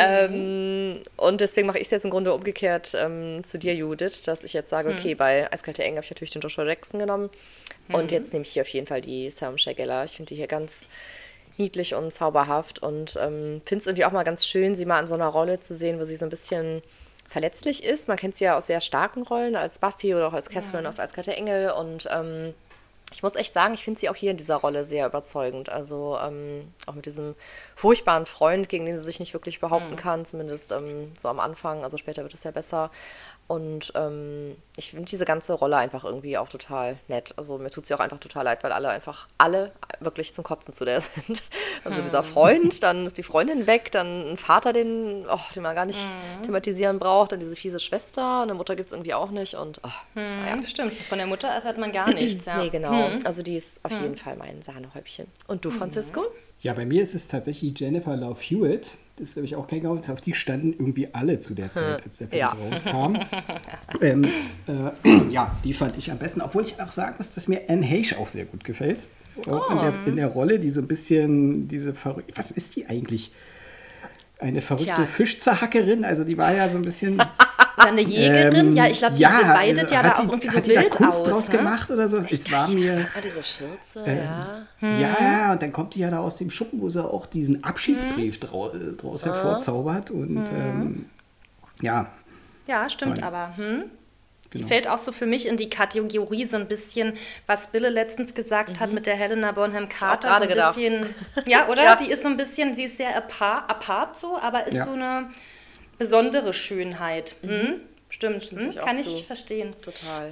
Ähm, und deswegen mache ich es jetzt im Grunde umgekehrt ähm, zu dir, Judith, dass ich jetzt sage, okay, bei Eiskalte Engel habe ich natürlich den Joshua Jackson genommen und jetzt nehme ich hier auf jeden Fall die Sarah Gellar. Ich finde die hier ganz niedlich und zauberhaft und ähm, finde es irgendwie auch mal ganz schön, sie mal in so einer Rolle zu sehen, wo sie so ein bisschen verletzlich ist. Man kennt sie ja aus sehr starken Rollen, als Buffy oder auch als Catherine ja. aus Eiskalte Engel und ähm, ich muss echt sagen, ich finde sie auch hier in dieser Rolle sehr überzeugend. Also ähm, auch mit diesem furchtbaren Freund, gegen den sie sich nicht wirklich behaupten mhm. kann, zumindest ähm, so am Anfang. Also später wird es ja besser. Und ähm, ich finde diese ganze Rolle einfach irgendwie auch total nett. Also mir tut sie auch einfach total leid, weil alle einfach, alle wirklich zum Kotzen zu der sind. Also hm. dieser Freund, dann ist die Freundin weg, dann ein Vater, den, oh, den man gar nicht hm. thematisieren braucht, dann diese fiese Schwester, eine Mutter gibt es irgendwie auch nicht. Und oh, hm, naja. Stimmt, von der Mutter erfährt man gar nichts. Ja. Nee, genau. Hm. Also die ist auf hm. jeden Fall mein Sahnehäubchen. Und du, Francisco? Ja, bei mir ist es tatsächlich Jennifer Love Hewitt. Das ist nämlich auch kein Geheimnis. Auf die standen irgendwie alle zu der Zeit, als der Film ja. rauskam. ähm, äh, ja, die fand ich am besten. Obwohl ich auch sagen muss, dass mir Anne Heche auch sehr gut gefällt. Auch oh. in, der, in der Rolle, die so ein bisschen, diese verrückte, was ist die eigentlich? Eine verrückte Tja. Fischzerhackerin? Also die war ja so ein bisschen... Eine Jägerin? Ähm, ja, ich glaube, die ja, weidet also ja da die, auch irgendwie so wild aus. Hat die da Kunst aus, draus ne? gemacht oder so? Es war mir... Ah, diese Schürze, ähm, ja. Hm. Ja, und dann kommt die ja da aus dem Schuppen, wo sie auch diesen Abschiedsbrief hm. drau, draus hervorzaubert. Und hm. ähm, ja. Ja, stimmt aber. Hm? Die genau. fällt auch so für mich in die Kategorie so ein bisschen, was Bille letztens gesagt mhm. hat mit der Helena Bonham Carter. Ich so ein bisschen, ja, oder? Ja. Die ist so ein bisschen, sie ist sehr apart, apart so, aber ist ja. so eine besondere Schönheit. Mhm. Hm? Stimmt, hm? ich kann ich zu. verstehen. Total.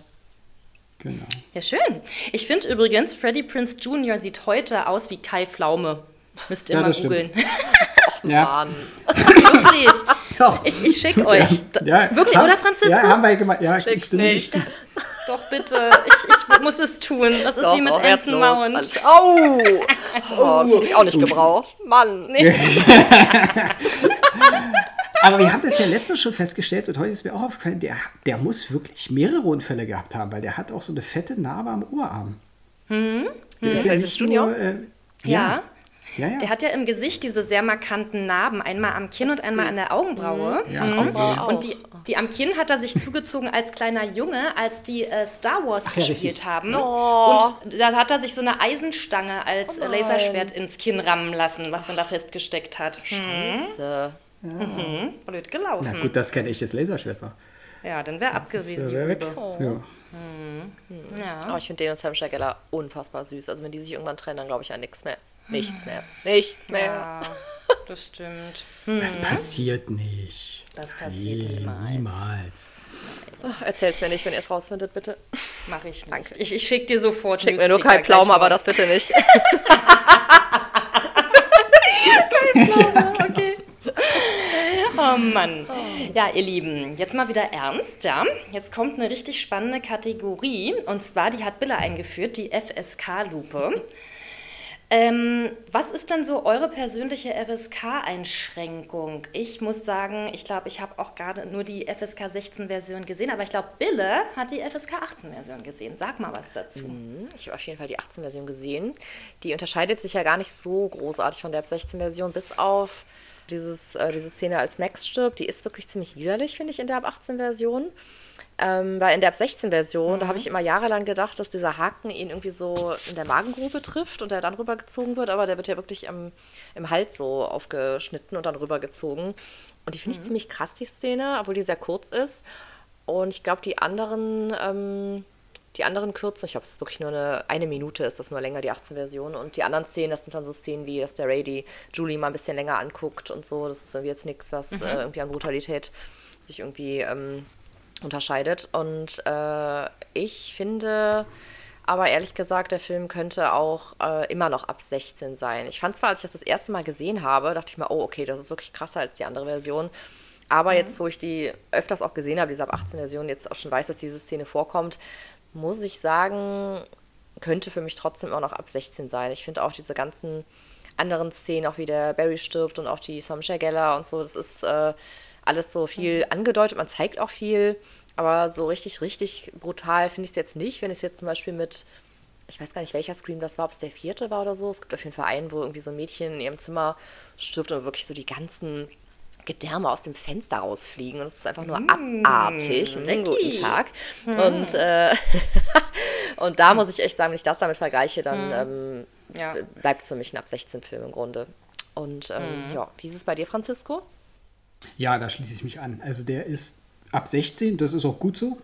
Genau. Ja, schön. Ich finde übrigens, Freddie Prinze Junior sieht heute aus wie Kai Pflaume. Müsst ihr ja, mal googeln. Och, ja. Mann. Wirklich. Doch, ich ich schicke euch. Ja. Wirklich, haben, oder Francisco? Ja, haben wir gemacht. Ja, Schick's ich nicht. nicht. Doch, bitte. Ich, ich muss es tun. Das ist Doch, wie mit doch, Anson Mount. Alles. Au! Oh, das hätte ich auch nicht gebraucht. Mann. Nee. Aber wir haben das ja letztens schon festgestellt und heute ist mir auch aufgefallen, der, der muss wirklich mehrere Unfälle gehabt haben, weil der hat auch so eine fette Narbe am Oberarm. Hm? Der hm. ist ja nicht nur... Äh, ja. Ja, ja. Der hat ja im Gesicht diese sehr markanten Narben, einmal am Kinn und einmal an der Augenbraue. Ja, mhm. also. Und die, die am Kinn hat er sich zugezogen als kleiner Junge, als die äh, Star Wars Ach, gespielt ja, haben. Oh. Und da hat er sich so eine Eisenstange als oh Laserschwert ins Kinn rammen lassen, was dann da festgesteckt hat. Scheiße. Ja. Mhm. Blöd gelaufen. Na gut, dass kein echtes Laserschwert war. Ja, dann wäre abgewiesen die wär Rübe. Oh. Ja. Mhm. Ja. Aber ich finde den und Sam Geller unfassbar süß. Also wenn die sich irgendwann trennen, dann glaube ich an nichts mehr. Nichts mehr. Nichts mehr. Ja, das stimmt. Das passiert nicht. Das passiert nee, niemals. niemals. Ach, erzähl's mir nicht, wenn ihr es rausfindet, bitte. Mach ich nicht. Danke. Ich, ich schicke dir sofort Schick mir nur kein Pflaumen, aber das bitte nicht. Kein Pflaumen, okay. Oh Mann. Ja, ihr Lieben, jetzt mal wieder ernst, ja. Jetzt kommt eine richtig spannende Kategorie. Und zwar, die hat Billa eingeführt, die F S K-Lupe. Ähm, was ist denn so eure persönliche F S K-Einschränkung? Ich muss sagen, ich glaube, ich habe auch gerade nur die F S K sechzehn-Version gesehen, aber ich glaube, Bille hat die F S K achtzehn-Version gesehen. Sag mal was dazu. Mhm, ich habe auf jeden Fall die achtzehn-Version gesehen. Die unterscheidet sich ja gar nicht so großartig von der F sechzehn-Version, bis auf dieses, äh, diese Szene, als Max stirbt. Die ist wirklich ziemlich widerlich, finde ich, in der ab achtzehn-Version. Ähm, weil in der ab sechzehn-Version, mhm. da habe ich immer jahrelang gedacht, dass dieser Haken ihn irgendwie so in der Magengrube trifft und er dann rübergezogen wird, aber der wird ja wirklich im, im Hals so aufgeschnitten und dann rübergezogen. Und die finde ich mhm. ziemlich krass, die Szene, obwohl die sehr kurz ist. Und ich glaube, die anderen, ähm, die anderen kürzer, ich glaube, es ist wirklich nur eine, eine Minute, ist das nur länger, die achtzehn-Version. Und die anderen Szenen, das sind dann so Szenen wie, dass der Ray die Julie mal ein bisschen länger anguckt und so. Das ist irgendwie jetzt nichts, was mhm. äh, irgendwie an Brutalität sich irgendwie ähm, unterscheidet. Und äh, ich finde Aber ehrlich gesagt, der Film könnte auch äh, immer noch ab sechzehn sein. Ich fand zwar, als ich das das erste Mal gesehen habe, dachte ich mir, oh, okay, das ist wirklich krasser als die andere Version. Aber mhm. jetzt, wo ich die öfters auch gesehen habe, diese ab achtzehn Version, jetzt auch schon weiß, dass diese Szene vorkommt, muss ich sagen, könnte für mich trotzdem immer noch ab sechzehn sein. Ich finde auch diese ganzen anderen Szenen, auch wie der Barry stirbt und auch die Samsha Geller und so, das ist äh, alles so viel mhm. angedeutet, man zeigt auch viel. Aber so richtig, richtig brutal finde ich es jetzt nicht, wenn ich es jetzt zum Beispiel mit, ich weiß gar nicht, welcher Scream das war, ob es der vierte war oder so. Es gibt auf jeden Fall einen, wo irgendwie so ein Mädchen in ihrem Zimmer stirbt und wirklich so die ganzen Gedärme aus dem Fenster rausfliegen. Und es ist einfach nur mmh, abartig. Mm, guten Tag. Mm. Und, äh, und da muss ich echt sagen, wenn ich das damit vergleiche, dann mm. ähm, ja. bleibt es für mich ein ab sechzehn Film im Grunde. Und ähm, mm. ja, wie ist es bei dir, Francisco? Ja, da schließe ich mich an. Also der ist ab sechzehn, das ist auch gut so.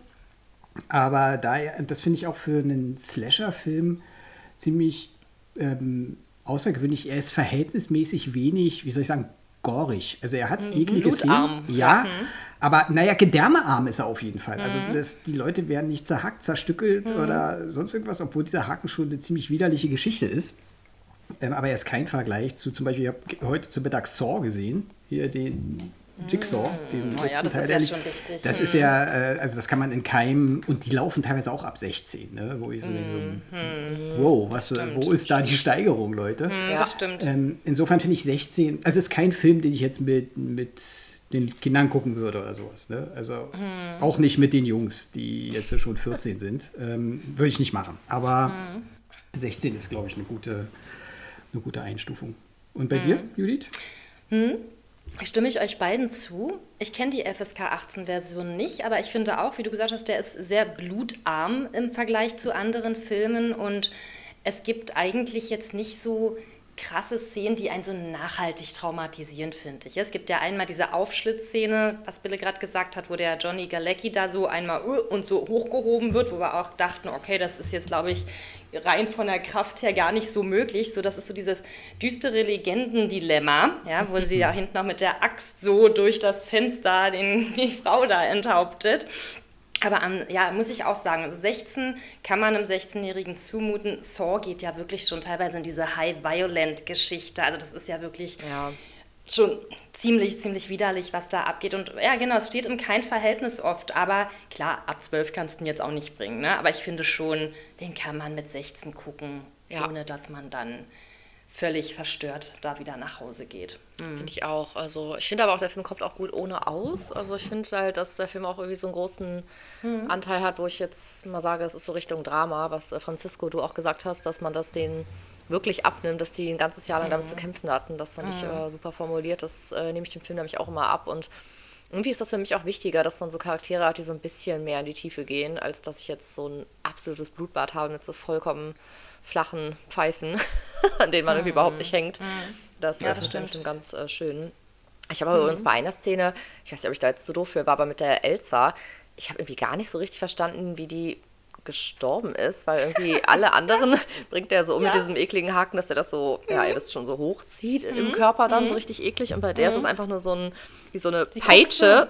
Aber da, das finde ich auch für einen Slasher-Film ziemlich ähm, außergewöhnlich. Er ist verhältnismäßig wenig, wie soll ich sagen, gorig. Also er hat mhm, eklige Szenen. Ja, mhm. aber naja, gedärmearm ist er auf jeden Fall. Mhm. Also das, die Leute werden nicht zerhackt, zerstückelt mhm. oder sonst irgendwas, obwohl dieser Haken schon eine ziemlich widerliche Geschichte ist. Ähm, aber er ist kein Vergleich zu zum Beispiel, ich habe heute zu Mittag Saw gesehen, hier den Jigsaw, den oh, letzten ja, das Teil. Ist ja schon richtig. Das hm. ist ja, äh, also das kann man in keinem, und die laufen teilweise auch ab sechzehn, ne? Wo ich so denke, hm. so, wow, was, stimmt, wo ist da die Steigerung, Leute? Hm, ja. Das stimmt. Ähm, insofern finde ich sechzehn, also es ist kein Film, den ich jetzt mit, mit den Kindern gucken würde oder sowas. Ne? Also hm. auch nicht mit den Jungs, die jetzt ja schon vierzehn sind. Ähm, würde ich nicht machen. Aber hm. sechzehn ist, glaube ich, eine gute, eine gute Einstufung. Und bei hm. dir, Judith? Hm. Stimme ich euch beiden zu. Ich kenne die F S K achtzehn Version nicht, aber ich finde auch, wie du gesagt hast, der ist sehr blutarm im Vergleich zu anderen Filmen und es gibt eigentlich jetzt nicht so krasse Szenen, die einen so nachhaltig traumatisieren, finde ich. Es gibt ja einmal diese Aufschlitzszene, was Bille gerade gesagt hat, wo der Johnny Galecki da so einmal und so hochgehoben wird, wo wir auch dachten, okay, das ist jetzt, glaube ich, rein von der Kraft her gar nicht so möglich. So, das ist so dieses düstere Legendendilemma, ja, wo sie ja hinten noch mit der Axt so durch das Fenster den, die Frau da enthauptet. Aber um, ja, muss ich auch sagen, also sechzehn kann man einem sechzehnjährigen zumuten. Saw geht ja wirklich schon teilweise in diese High-Violent-Geschichte. Also das ist ja wirklich ja. schon ziemlich, ziemlich widerlich, was da abgeht. Und ja, genau, es steht in kein Verhältnis oft. Aber klar, ab zwölf kannst du ihn jetzt auch nicht bringen. Ne? Aber ich finde schon, den kann man mit sechzehn gucken, ja. ohne dass man dann völlig verstört da wieder nach Hause geht. Mhm. Finde ich auch. Also ich finde aber auch, der Film kommt auch gut ohne aus. Also ich finde halt, dass der Film auch irgendwie so einen großen mhm. Anteil hat, wo ich jetzt mal sage, es ist so Richtung Drama, was Francisco, du auch gesagt hast, dass man das denen wirklich abnimmt, dass die ein ganzes Jahr lang mhm. damit zu kämpfen hatten. Das fand mhm. ich äh, super formuliert. Das äh, nehme ich dem Film nämlich auch immer ab. Und irgendwie ist das für mich auch wichtiger, dass man so Charaktere hat, die so ein bisschen mehr in die Tiefe gehen, als dass ich jetzt so ein absolutes Blutbad habe mit so vollkommen flachen Pfeifen, an denen man irgendwie überhaupt nicht hängt. Das ja, finde ich schon ganz äh, schön. Ich habe aber mhm. übrigens bei einer Szene, ich weiß nicht, ob ich da jetzt zu doof für war, aber mit der Elsa, ich habe irgendwie gar nicht so richtig verstanden, wie die gestorben ist, weil irgendwie alle anderen bringt er so um ja. mit diesem ekligen Haken, dass er das so, mhm. ja, ihr wisst schon, so hochzieht mhm. im Körper dann, mhm. so richtig eklig. Und bei der mhm. ist es einfach nur so ein, wie so eine die Peitsche.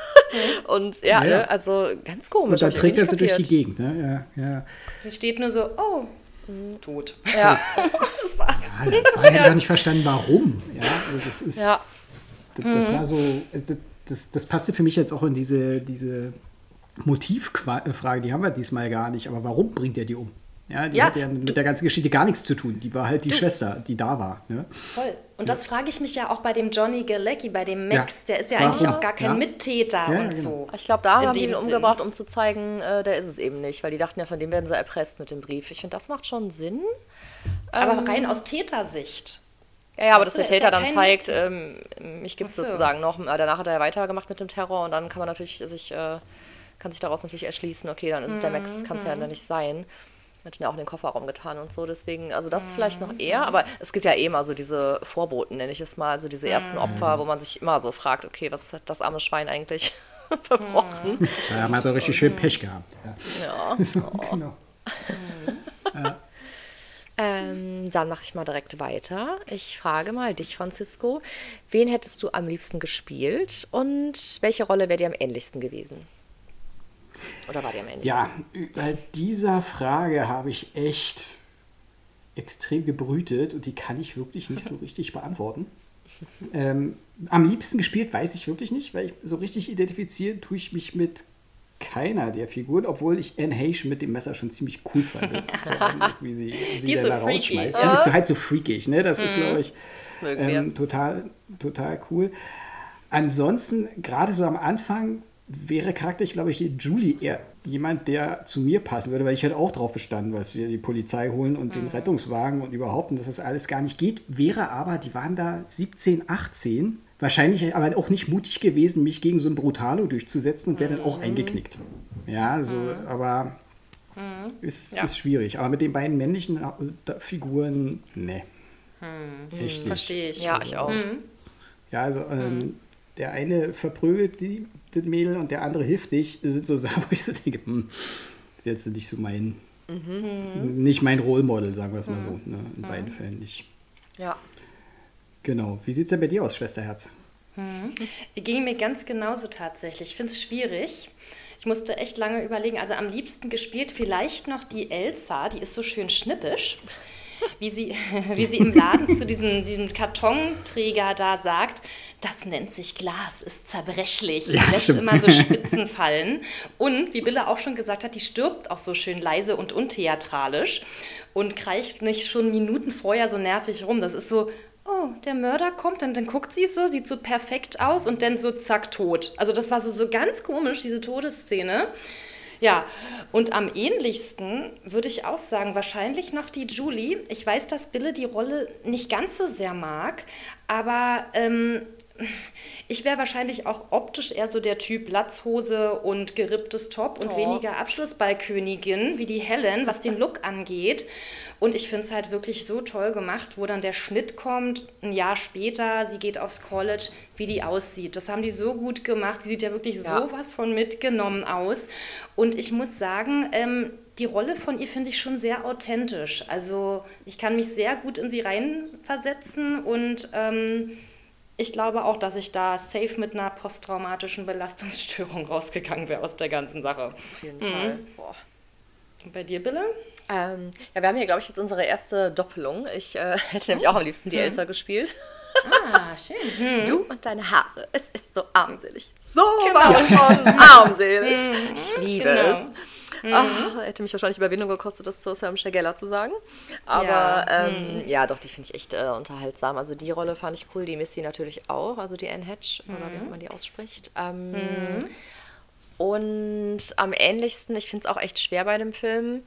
Und ja, ja. Ne, also ganz komisch. Und dann trägt er sie durch die Gegend, ne? Ja, ja. Sie steht nur so, oh, tot. Ja. Das war's. Ja, da war ja gar nicht verstanden, warum. Ja, also das ist, ja. das, das mhm. war so, das, das, das passte für mich jetzt auch in diese, diese Motivfrage, die haben wir diesmal gar nicht, aber warum bringt er die um? Ja, die ja, hat ja mit der ganzen Geschichte gar nichts zu tun. Die war halt die du. Schwester, die da war. Ne? Voll. Und das ja. frage ich mich ja auch bei dem Johnny Galecki, bei dem Max. Ja. Der ist ja warum? Eigentlich auch gar kein ja. Mittäter ja, und genau. so. Ich glaube, da in haben die ihn umgebracht, um zu zeigen, äh, der ist es eben nicht. Weil die dachten ja, von dem werden sie erpresst mit dem Brief. Ich finde, das macht schon Sinn. Aber ähm, rein aus Tätersicht. Ja, ja, aber dass der Täter ja dann zeigt, ähm, mich gibt es so. sozusagen noch. Danach hat er ja weitergemacht mit dem Terror und dann kann man natürlich sich, äh, kann sich daraus natürlich erschließen, okay, dann ist es mhm. der Max, kann es ja nicht sein. Hat ihn ja auch in den Kofferraum getan und so, deswegen, also das mhm. vielleicht noch eher, aber es gibt ja eh immer so diese Vorboten, nenne ich es mal, also diese ersten mhm. Opfer, wo man sich immer so fragt, okay, was hat das arme Schwein eigentlich verbrochen? Mhm. Ja, man hat doch richtig schön Pech gehabt. Ja. ja. Oh. Genau. Mhm. Ja. Ähm, dann mache ich mal direkt weiter. Ich frage mal dich, Francisco, wen hättest du am liebsten gespielt und welche Rolle wäre dir am ähnlichsten gewesen? Oder war die am ähnlichsten? Ja, bei dieser Frage habe ich echt extrem gebrütet und die kann ich wirklich nicht so richtig beantworten. Ähm, am liebsten gespielt weiß ich wirklich nicht, weil ich so richtig identifizieren tue ich mich mit keiner der Figuren, obwohl ich Anne Heche mit dem Messer schon ziemlich cool fand. Vor allem, wie sie, sie dann so da freaky, rausschmeißt. ja. Die ist so halt so freakig, ne? Das ist, glaube ich, Das mögen wir. ähm, total, total cool. Ansonsten, gerade so am Anfang, wäre charakterlich, glaube ich, die Julie eher jemand, der zu mir passen würde, weil ich hätte auch drauf bestanden, dass wir die Polizei holen und den Rettungswagen und überhaupt und dass das alles gar nicht geht. Wäre aber, die waren da siebzehn, achtzehn, wahrscheinlich aber auch nicht mutig gewesen, mich gegen so ein Brutalo durchzusetzen und wäre dann auch eingeknickt. Ja, so, aber ist, Ja. ist schwierig. Aber mit den beiden männlichen äh, Figuren, ne. Echt nicht. Verstehe ich. Ja, ich auch. Ja, also ähm, der eine verprügelt die, das Mädel und der andere hilft nicht. Das sind so Sachen, wo ich so denke, hm, das ist jetzt nicht so mein, nicht mein Role Model, sagen wir es mal so. Ne? In beiden Fällen nicht. Ja. Genau. Wie sieht es denn bei dir aus, Schwesterherz? Ging mir ganz genauso tatsächlich. Ich finde es schwierig. Ich musste echt lange überlegen. Also am liebsten gespielt vielleicht noch die Elsa. Die ist so schön schnippisch. Wie sie, wie sie im Laden zu diesem, diesem Kartonträger da sagt, das nennt sich Glas, ist zerbrechlich. Ja, lässt stimmt. immer so Spitzen fallen. Und wie Bille auch schon gesagt hat, die stirbt auch so schön leise und untheatralisch und kreicht nicht schon Minuten vorher so nervig rum. Das ist so, oh, der Mörder kommt, und dann guckt sie so, sieht so perfekt aus und dann so zack, tot. Also das war so, so ganz komisch, diese Todesszene. Ja, und am ähnlichsten würde ich auch sagen, wahrscheinlich noch die Julie. Ich weiß, dass Bille die Rolle nicht ganz so sehr mag, aber ähm, ich wäre wahrscheinlich auch optisch eher so der Typ Latzhose und geripptes Top und Oh. weniger Abschlussballkönigin wie die Helen, was den Look angeht. Und ich finde es halt wirklich so toll gemacht, wo dann der Schnitt kommt, ein Jahr später, sie geht aufs College, wie die aussieht. Das haben die so gut gemacht. Sie sieht ja wirklich Ja. sowas von mitgenommen aus. Und ich muss sagen, ähm, die Rolle von ihr finde ich schon sehr authentisch. Also ich kann mich sehr gut in sie reinversetzen und ähm, ich glaube auch, dass ich da safe mit einer posttraumatischen Belastungsstörung rausgegangen wäre aus der ganzen Sache. Auf jeden Fall. Boah. Und bei dir, Bille? Ähm, ja, wir haben hier, glaube ich, jetzt unsere erste Doppelung. Ich äh, hätte nämlich auch am liebsten die Elsa gespielt. Ah, schön. Du und deine Haare. Es ist so armselig. So was von armselig. Ich liebe Genau. es. Ach, hätte mich wahrscheinlich Überwindung gekostet, das zu Sam Shigella zu sagen. Aber Ja, ja, ähm, ja doch, die finde ich echt äh, unterhaltsam. Also die Rolle fand ich cool, die Missy natürlich auch, also die Anne Hatch, oder wie auch man die ausspricht. Ähm, Und am ähnlichsten, ich finde es auch echt schwer bei dem Film.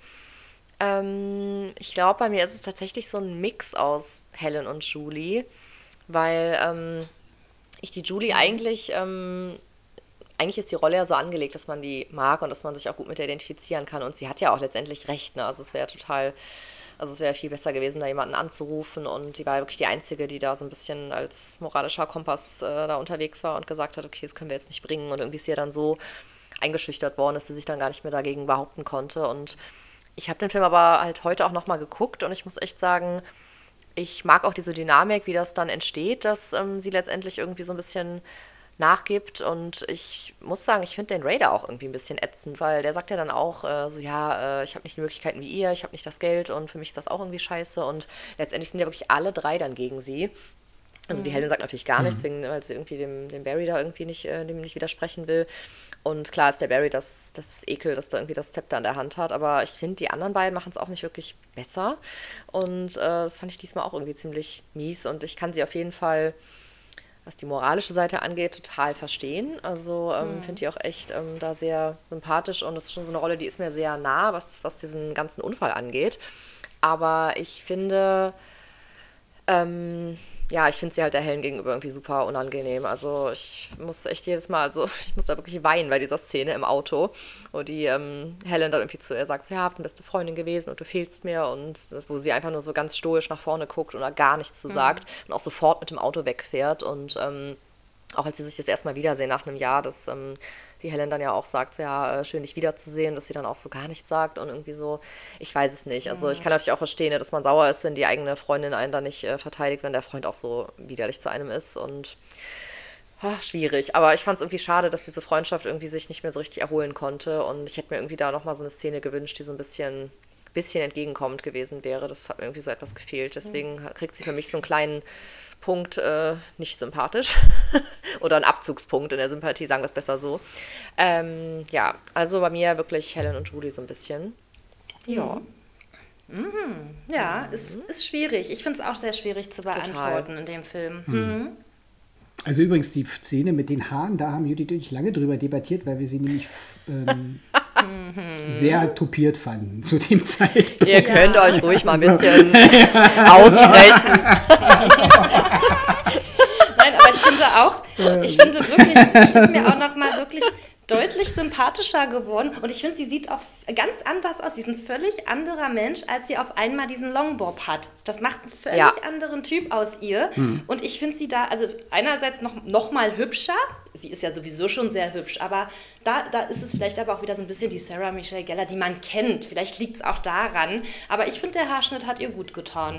Ähm, ich glaube, bei mir ist es tatsächlich so ein Mix aus Helen und Julie, weil ähm, ich die Julie eigentlich, ähm, eigentlich ist die Rolle ja so angelegt, dass man die mag und dass man sich auch gut mit ihr identifizieren kann. Und sie hat ja auch letztendlich recht, ne? Also es wäre total, also es wäre viel besser gewesen, da jemanden anzurufen. Und die war wirklich die Einzige, die da so ein bisschen als moralischer Kompass äh, da unterwegs war und gesagt hat, okay, das können wir jetzt nicht bringen. Und irgendwie ist sie ja dann so eingeschüchtert worden, dass sie sich dann gar nicht mehr dagegen behaupten konnte. Und ich habe den Film aber halt heute auch nochmal geguckt und ich muss echt sagen, ich mag auch diese Dynamik, wie das dann entsteht, dass ähm, sie letztendlich irgendwie so ein bisschen nachgibt. Und ich muss sagen, ich finde den Raider auch irgendwie ein bisschen ätzend, weil der sagt ja dann auch äh, so, ja, äh, ich habe nicht die Möglichkeiten wie ihr, ich habe nicht das Geld und für mich ist das auch irgendwie scheiße. Und letztendlich sind ja wirklich alle drei dann gegen sie. Also die Helen sagt natürlich gar nichts, wegen, weil sie irgendwie dem, dem Barry da irgendwie nicht, äh, dem nicht widersprechen will. Und klar ist der Barry das, das Ekel, dass da irgendwie das Zepter in der Hand hat. Aber ich finde, die anderen beiden machen es auch nicht wirklich besser. Und äh, das fand ich diesmal auch irgendwie ziemlich mies. Und ich kann sie auf jeden Fall, was die moralische Seite angeht, total verstehen. Also ähm, finde die auch echt ähm, da sehr sympathisch. Und das ist schon so eine Rolle, die ist mir sehr nah, was, was diesen ganzen Unfall angeht. Aber ich finde... Ähm, ja, ich finde sie halt der Helen gegenüber irgendwie super unangenehm. Also ich muss echt jedes Mal, also ich muss da wirklich weinen bei dieser Szene im Auto, wo die ähm, Helen dann irgendwie zu ihr sagt, ja, du bist eine beste Freundin gewesen und du fehlst mir. Und das, wo sie einfach nur so ganz stoisch nach vorne guckt und da gar nichts zu sagt und auch sofort mit dem Auto wegfährt. Und ähm, auch als sie sich das erstmal wiedersehen nach einem Jahr, dass ähm, die Helen dann ja auch sagt, ja, äh, schön dich wiederzusehen, dass sie dann auch so gar nichts sagt und irgendwie so, ich weiß es nicht. Also ich kann natürlich auch verstehen, ne, dass man sauer ist, wenn die eigene Freundin einen da nicht äh, verteidigt, wenn der Freund auch so widerlich zu einem ist. Und Ah, schwierig, aber ich fand es irgendwie schade, dass diese Freundschaft irgendwie sich nicht mehr so richtig erholen konnte und ich hätte mir irgendwie da nochmal so eine Szene gewünscht, die so ein bisschen, bisschen entgegenkommend gewesen wäre. Das hat mir irgendwie so etwas gefehlt. Deswegen kriegt sie für mich so einen kleinen Punkt, äh, nicht sympathisch oder einen Abzugspunkt in der Sympathie, sagen wir es besser so. Ähm, ja, also bei mir wirklich Helen und Julie so ein bisschen. Ja. Ja, ist, ist schwierig. Ich finde es auch sehr schwierig zu beantworten Total. in dem Film. Mhm. Also übrigens die Szene mit den Haaren, da haben Judith und ich lange drüber debattiert, weil wir sie nämlich ähm, sehr tupiert fanden zu dem Zeitpunkt. Ihr könnt euch ruhig mal ein bisschen aussprechen. Nein, aber ich finde auch, ich finde wirklich, die ist mir auch nochmal wirklich deutlich sympathischer geworden und ich finde, sie sieht auch ganz anders aus. Sie ist ein völlig anderer Mensch, als sie auf einmal diesen Longbob hat. Das macht einen völlig Ja. anderen Typ aus ihr und ich finde sie da, also einerseits noch, noch mal hübscher, sie ist ja sowieso schon sehr hübsch, aber da, da ist es vielleicht aber auch wieder so ein bisschen die Sarah Michelle Gellar, die man kennt. Vielleicht liegt es auch daran, aber ich finde, der Haarschnitt hat ihr gut getan.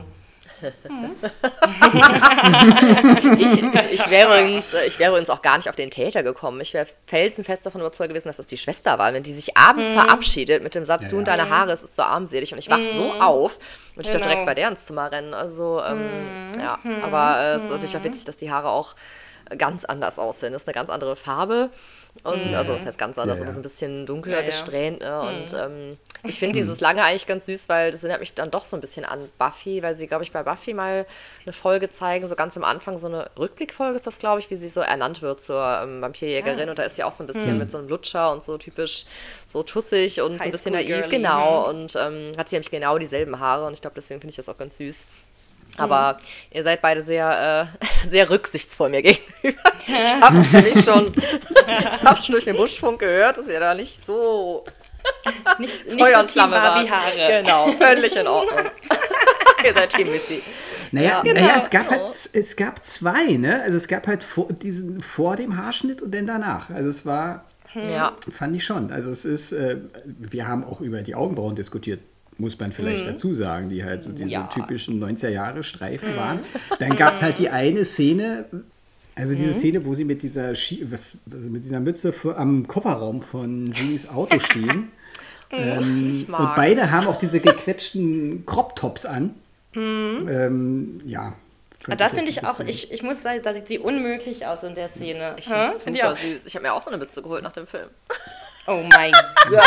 Ich, ich, wäre übrigens, ich wäre übrigens auch gar nicht auf den Täter gekommen. Ich wäre felsenfest davon überzeugt gewesen, dass das die Schwester war. Wenn die sich abends verabschiedet mit dem Satz, Ja, du und ja. deine Haare, es ist so armselig. Und ich wach so auf und ich doch Genau. direkt bei der ins Zimmer rennen. Also, ähm, ja. Aber äh, es ist natürlich auch witzig, dass die Haare auch ganz anders aussehen. Das ist eine ganz andere Farbe. Und also das heißt ganz anders, Ja, ja. aber so ein bisschen dunkler Ja, ja. gesträhnt. Ne? Und ähm, ich finde dieses Lange eigentlich ganz süß, weil das erinnert mich dann doch so ein bisschen an Buffy, weil sie, glaube ich, bei Buffy mal eine Folge zeigen, so ganz am Anfang, so eine Rückblickfolge ist das, glaube ich, wie sie so ernannt wird zur ähm, Vampirjägerin. Und da ist sie auch so ein bisschen mit so einem Lutscher und so typisch so tussig und so ein bisschen naiv. Highschool-Girlie, Genau. Und ähm, hat sie nämlich genau dieselben Haare und ich glaube, deswegen finde ich das auch ganz süß. Aber ihr seid beide sehr, äh, sehr rücksichtsvoll mir gegenüber. Ich hab's nämlich schon, ich hab's schon durch den Buschfunk gehört, dass ihr da nicht so Nicht, nicht Feuer so und Flamme Team wart. Barbie-Haare. Genau, völlig in Ordnung. Ihr seid Team Missy. Naja, Ja. naja es, gab Genau. halt, es gab zwei, ne? Also es gab halt vor, diesen, vor dem Haarschnitt und dann danach. Also es war, Ja, fand ich schon. Also es ist, äh, wir haben auch über die Augenbrauen diskutiert, muss man vielleicht dazu sagen, die halt so diese Ja. typischen neunziger-Jahre-Streifen waren. Dann gab es halt die eine Szene, also diese Szene, wo sie mit dieser, Ski, was, also mit dieser Mütze vor, am Kofferraum von Julies Auto stehen. ähm, ich mag. und beide haben auch diese gequetschten Crop-Tops an. Ähm, ja. fand Da jetzt finde ein ich auch, bisschen- ich, ich muss sagen, da sieht sie unmöglich aus in der Szene. ich Hä? find's Find ich super auch. süß. Ich habe mir auch so eine Mütze geholt nach dem Film. Oh mein Gott.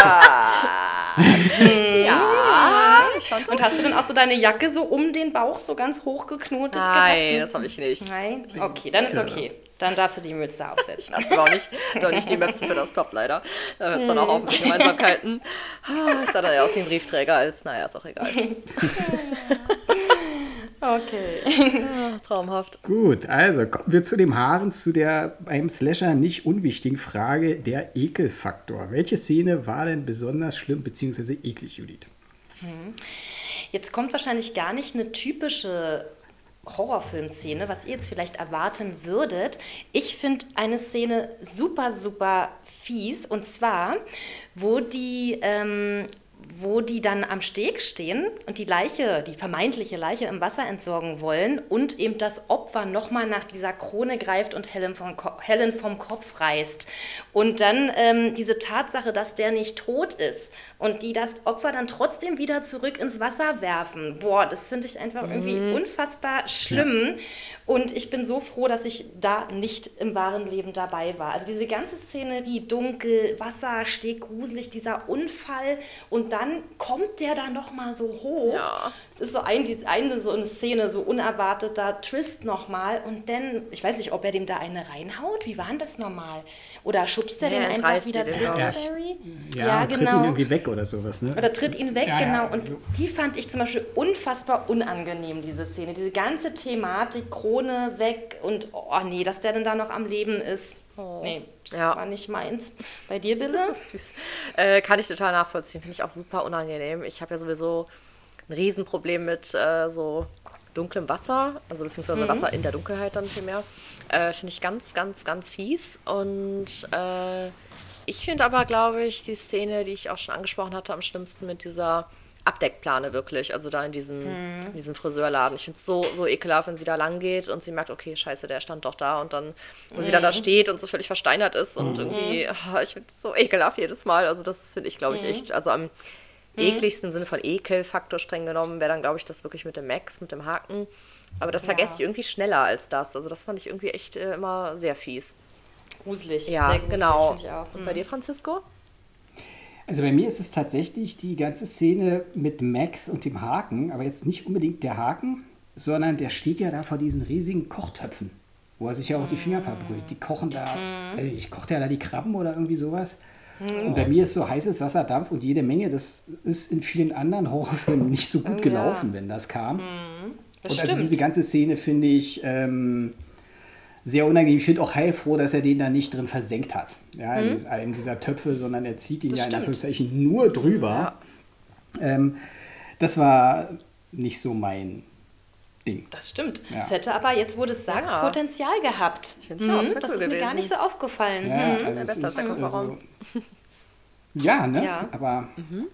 Ja, ich fand Und hast du dann auch so deine Jacke so um den Bauch so ganz hochgeknotet Nein, gehabt? das habe ich nicht. Nein? Okay, dann ist okay. Dann darfst du die Mütze aufsetzen. Das war auch nicht, doch nicht die Möpse für das Top, leider. Da hört es dann auch auf mit den Gemeinsamkeiten. Ah, Ich sah dann eher aus wie ein Briefträger als, naja, ist auch egal. Okay. Ah, Traumhaft. Gut, also kommen wir zu dem Haaren, zu der beim Slasher nicht unwichtigen Frage, der Ekelfaktor. Welche Szene war denn besonders schlimm bzw. eklig, Judith? Jetzt kommt wahrscheinlich gar nicht eine typische Horrorfilmszene, was ihr jetzt vielleicht erwarten würdet. Ich finde eine Szene super, super fies. Und zwar, wo die, ähm, wo die dann am Steg stehen und die Leiche, die vermeintliche Leiche im Wasser entsorgen wollen und eben das Opfer nochmal nach dieser Krone greift und Helen vom, Ko- Helen vom Kopf reißt. Und dann ähm, diese Tatsache, dass der nicht tot ist und die das Opfer dann trotzdem wieder zurück ins Wasser werfen. Boah, das finde ich einfach irgendwie unfassbar schlimm. Und ich bin so froh, dass ich da nicht im wahren Leben dabei war. Also diese ganze Szenerie, dunkel, Wasser, Steg, gruselig, dieser Unfall und dann kommt der da nochmal so hoch. Ja. Das ist so ein, die- eine so eine Szene, so unerwarteter Twist nochmal und dann, ich weiß nicht, ob er dem da eine reinhaut, wie war denn das nochmal? Oder schubst er Ja, den er einfach entreißt wieder den, zu glaub ich. Barry? Ja, tritt ihn irgendwie weg oder sowas, ne? Oder tritt ihn weg, Ja, ja, genau. Und also- die fand ich zum Beispiel unfassbar unangenehm, diese Szene. Diese ganze Thematik, Krone weg und oh nee, dass der denn da noch am Leben ist. Nee, das Ja. war nicht meins. Bei dir, Bille? Süß. Äh, kann ich total nachvollziehen. Finde ich auch super unangenehm. Ich habe ja sowieso ein Riesenproblem mit äh, so dunklem Wasser, also beziehungsweise Wasser in der Dunkelheit dann vielmehr. Äh, finde ich ganz, ganz, ganz fies. Und äh, ich finde aber, glaube ich, die Szene, die ich auch schon angesprochen hatte, am schlimmsten mit dieser Abdeckplane wirklich, also da in diesem, Mhm. in diesem Friseurladen. Ich finde es so, so ekelhaft, wenn sie da lang geht und sie merkt, okay, scheiße, der stand doch da und dann, wo sie dann da steht und so völlig versteinert ist und irgendwie, ah, ich finde es so ekelhaft jedes Mal. Also das finde ich, glaube ich, echt, also am ekligsten im Sinne von Ekelfaktor streng genommen wäre dann, glaube ich, das wirklich mit dem Max, mit dem Haken. Aber das vergesse ich irgendwie schneller als das. Also das fand ich irgendwie echt äh, immer sehr fies. Gruselig. Ja, sehr gruselig, genau. finde ich auch. Und bei dir, Francisco? Also bei mir ist es tatsächlich die ganze Szene mit Max und dem Haken, aber jetzt nicht unbedingt der Haken, sondern der steht ja da vor diesen riesigen Kochtöpfen, wo er sich ja auch die Finger verbrüht. Die kochen da, weiß ich, nicht, kocht er da die Krabben oder irgendwie sowas. Und bei mir ist so heißes Wasserdampf und jede Menge. Das ist in vielen anderen Horrorfilmen nicht so gut gelaufen, wenn das kam. Das Und also stimmt. diese ganze Szene finde ich ähm, sehr unangenehm. Ich finde auch heilfroh, dass er den da nicht drin versenkt hat. Ja, in dies- einem dieser Töpfe, sondern er zieht ihn Das ja in stimmt. Anführungszeichen nur drüber. Ähm, das war nicht so mein Ding. Das stimmt. Ja. Es hätte aber, jetzt wo du es sagst, Ja. Potenzial gehabt. Finde ich auch, das wär das cool ist mir gar gewesen. nicht so aufgefallen. Ja, Mhm. also es besser als der ist, Kofferraum. also, ja, ne? Ja. Aber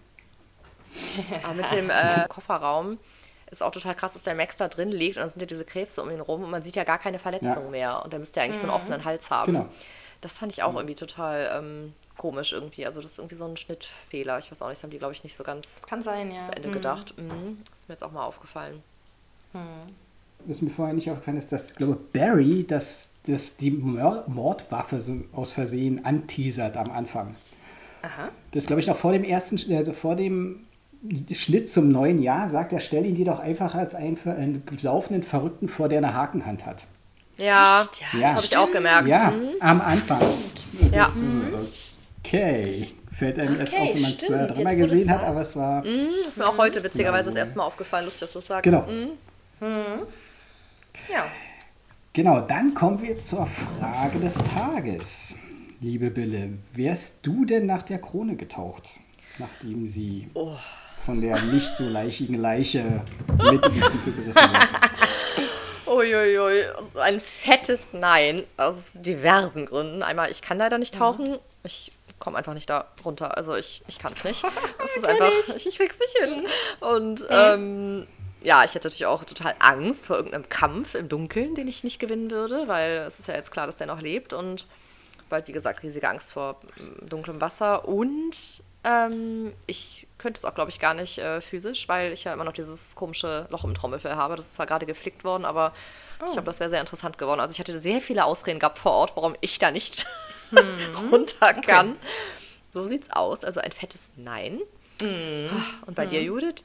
Aber mit dem äh, Kofferraum ist auch total krass, dass der Max da drin liegt und dann sind ja diese Krebse um ihn rum und man sieht ja gar keine Verletzung Ja. mehr. Und der müsste ja eigentlich so einen offenen Hals haben. Genau. Das fand ich auch irgendwie total ähm, komisch irgendwie. Also das ist irgendwie so ein Schnittfehler. Ich weiß auch nicht, das haben die, glaube ich, nicht so ganz Kann sein, ja. zu Ende gedacht. Mhm. Das ist mir jetzt auch mal aufgefallen. was mir vorher nicht aufgefallen ist, dass, ich glaube, Barry dass, dass die Mör- Mordwaffe so aus Versehen anteasert am Anfang. Aha. Das glaube ich noch vor dem ersten, Sch- also vor dem Schnitt zum neuen Jahr, sagt er, stell ihn dir doch einfach als einen, ver- einen laufenden Verrückten vor, der eine Hakenhand hat. Ja, Echt? Ja, das Ja. habe ich auch gemerkt. Ja, Mhm. am Anfang. Ja. Das, ist so, okay. Fällt einem erst Okay, auf, wenn man es zwei oder stimmt. dreimal Jetzt, wo gesehen du's hat, aber es war. Mhm, ist mir auch heute witzigerweise das Ja. erste Mal aufgefallen, lustig, dass du das sagst. Genau. Ja. Genau, dann kommen wir zur Frage des Tages. Liebe Bille, wärst du denn nach der Krone getaucht, nachdem sie von der nicht so leichigen Leiche mit in die Tiefe gerissen wird? Uiuiui, so ein fettes Nein aus diversen Gründen. Einmal, ich kann leider nicht tauchen. Ich komme einfach nicht da runter. Also ich, ich kann es nicht. Es ist einfach, ich, ich krieg's nicht hin. Und ähm, ja, ich hätte natürlich auch total Angst vor irgendeinem Kampf im Dunkeln, den ich nicht gewinnen würde, weil es ist ja jetzt klar, dass der noch lebt und bald, wie gesagt, riesige Angst vor mm, dunklem Wasser. Und ähm, ich könnte es auch, glaube ich, gar nicht äh, physisch, weil ich ja immer noch dieses komische Loch im Trommelfell habe. Das ist zwar gerade geflickt worden, aber ich glaube, das wäre sehr interessant geworden. Also ich hatte sehr viele Ausreden gehabt vor Ort, warum ich da nicht runter kann. So sieht's aus. Also ein fettes Nein. Und bei dir, Judith?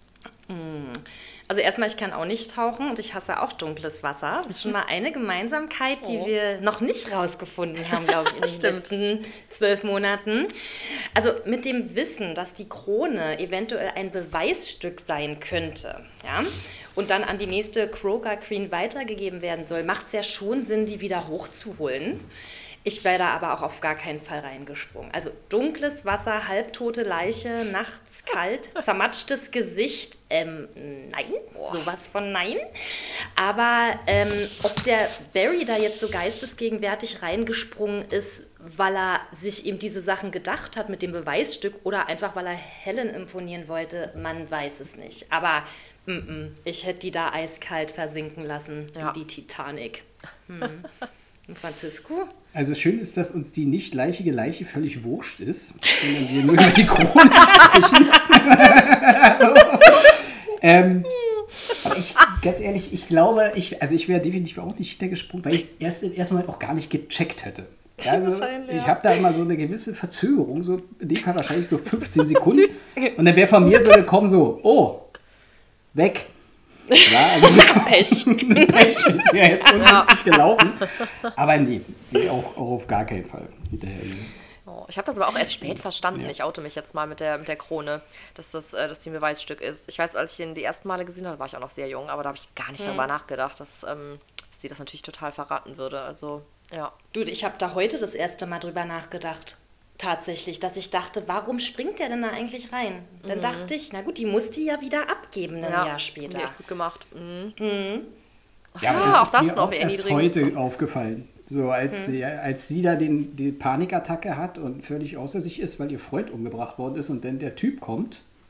Also erstmal, ich kann auch nicht tauchen und ich hasse auch dunkles Wasser. Das ist schon mal eine Gemeinsamkeit, die Oh. wir noch nicht rausgefunden haben, glaube ich, in den Stimmt. letzten zwölf Monaten. Also mit dem Wissen, dass die Krone eventuell ein Beweisstück sein könnte, ja, und dann an die nächste Kroger Queen weitergegeben werden soll, macht es ja schon Sinn, die wieder hochzuholen. Ich wäre da aber auch auf gar keinen Fall reingesprungen. Also dunkles Wasser, halbtote Leiche, nachts kalt, zermatschtes Gesicht, ähm, nein, sowas von nein. Aber ähm, ob der Barry da jetzt so geistesgegenwärtig reingesprungen ist, weil er sich eben diese Sachen gedacht hat mit dem Beweisstück oder einfach, weil er Helen imponieren wollte, man weiß es nicht. Aber mm -mm, ich hätte die da eiskalt versinken lassen, Ja. wie die Titanic. Hm. Und Francisco? Also schön ist, dass uns die nicht leichige Leiche völlig wurscht ist, sondern wir nur über die Krone sprechen. also, ähm, aber ich, ganz ehrlich, ich glaube, ich, also ich wäre definitiv auch nicht hintergesprungen, weil ich es erst im ersten Moment auch gar nicht gecheckt hätte. Ja, also Wahrscheinlich, ich ja. habe da immer so eine gewisse Verzögerung, so in dem Fall wahrscheinlich so fünfzehn Sekunden. Und dann wäre von mir so gekommen, so, oh, weg. Ja, also Pech. Pech ist ja jetzt ungünstig gelaufen. Aber nee, nee auch, auch auf gar keinen Fall hinterher. Oh, ich habe das aber auch erst spät verstanden. Ich oute mich jetzt mal mit der, mit der Krone, dass das, äh, dass die ein Beweisstück ist. Ich weiß, als ich ihn die ersten Male gesehen habe, war ich auch noch sehr jung, aber da habe ich gar nicht darüber nachgedacht, dass, ähm, dass die das natürlich total verraten würde. Also, ja. Du, ich habe da heute das erste Mal drüber nachgedacht. Tatsächlich, dass ich dachte, warum springt der denn da eigentlich rein? Dann dachte ich, na gut, die muss die ja wieder abgeben ein ja, Jahr Haben später. die echt gut gemacht. Mhm. Ja, aber Ah, das auch ist das mir noch auch erst erniedrigend. heute aufgefallen. So, als, sie, als sie da den, die Panikattacke hat und völlig außer sich ist, weil ihr Freund umgebracht worden ist und dann der Typ kommt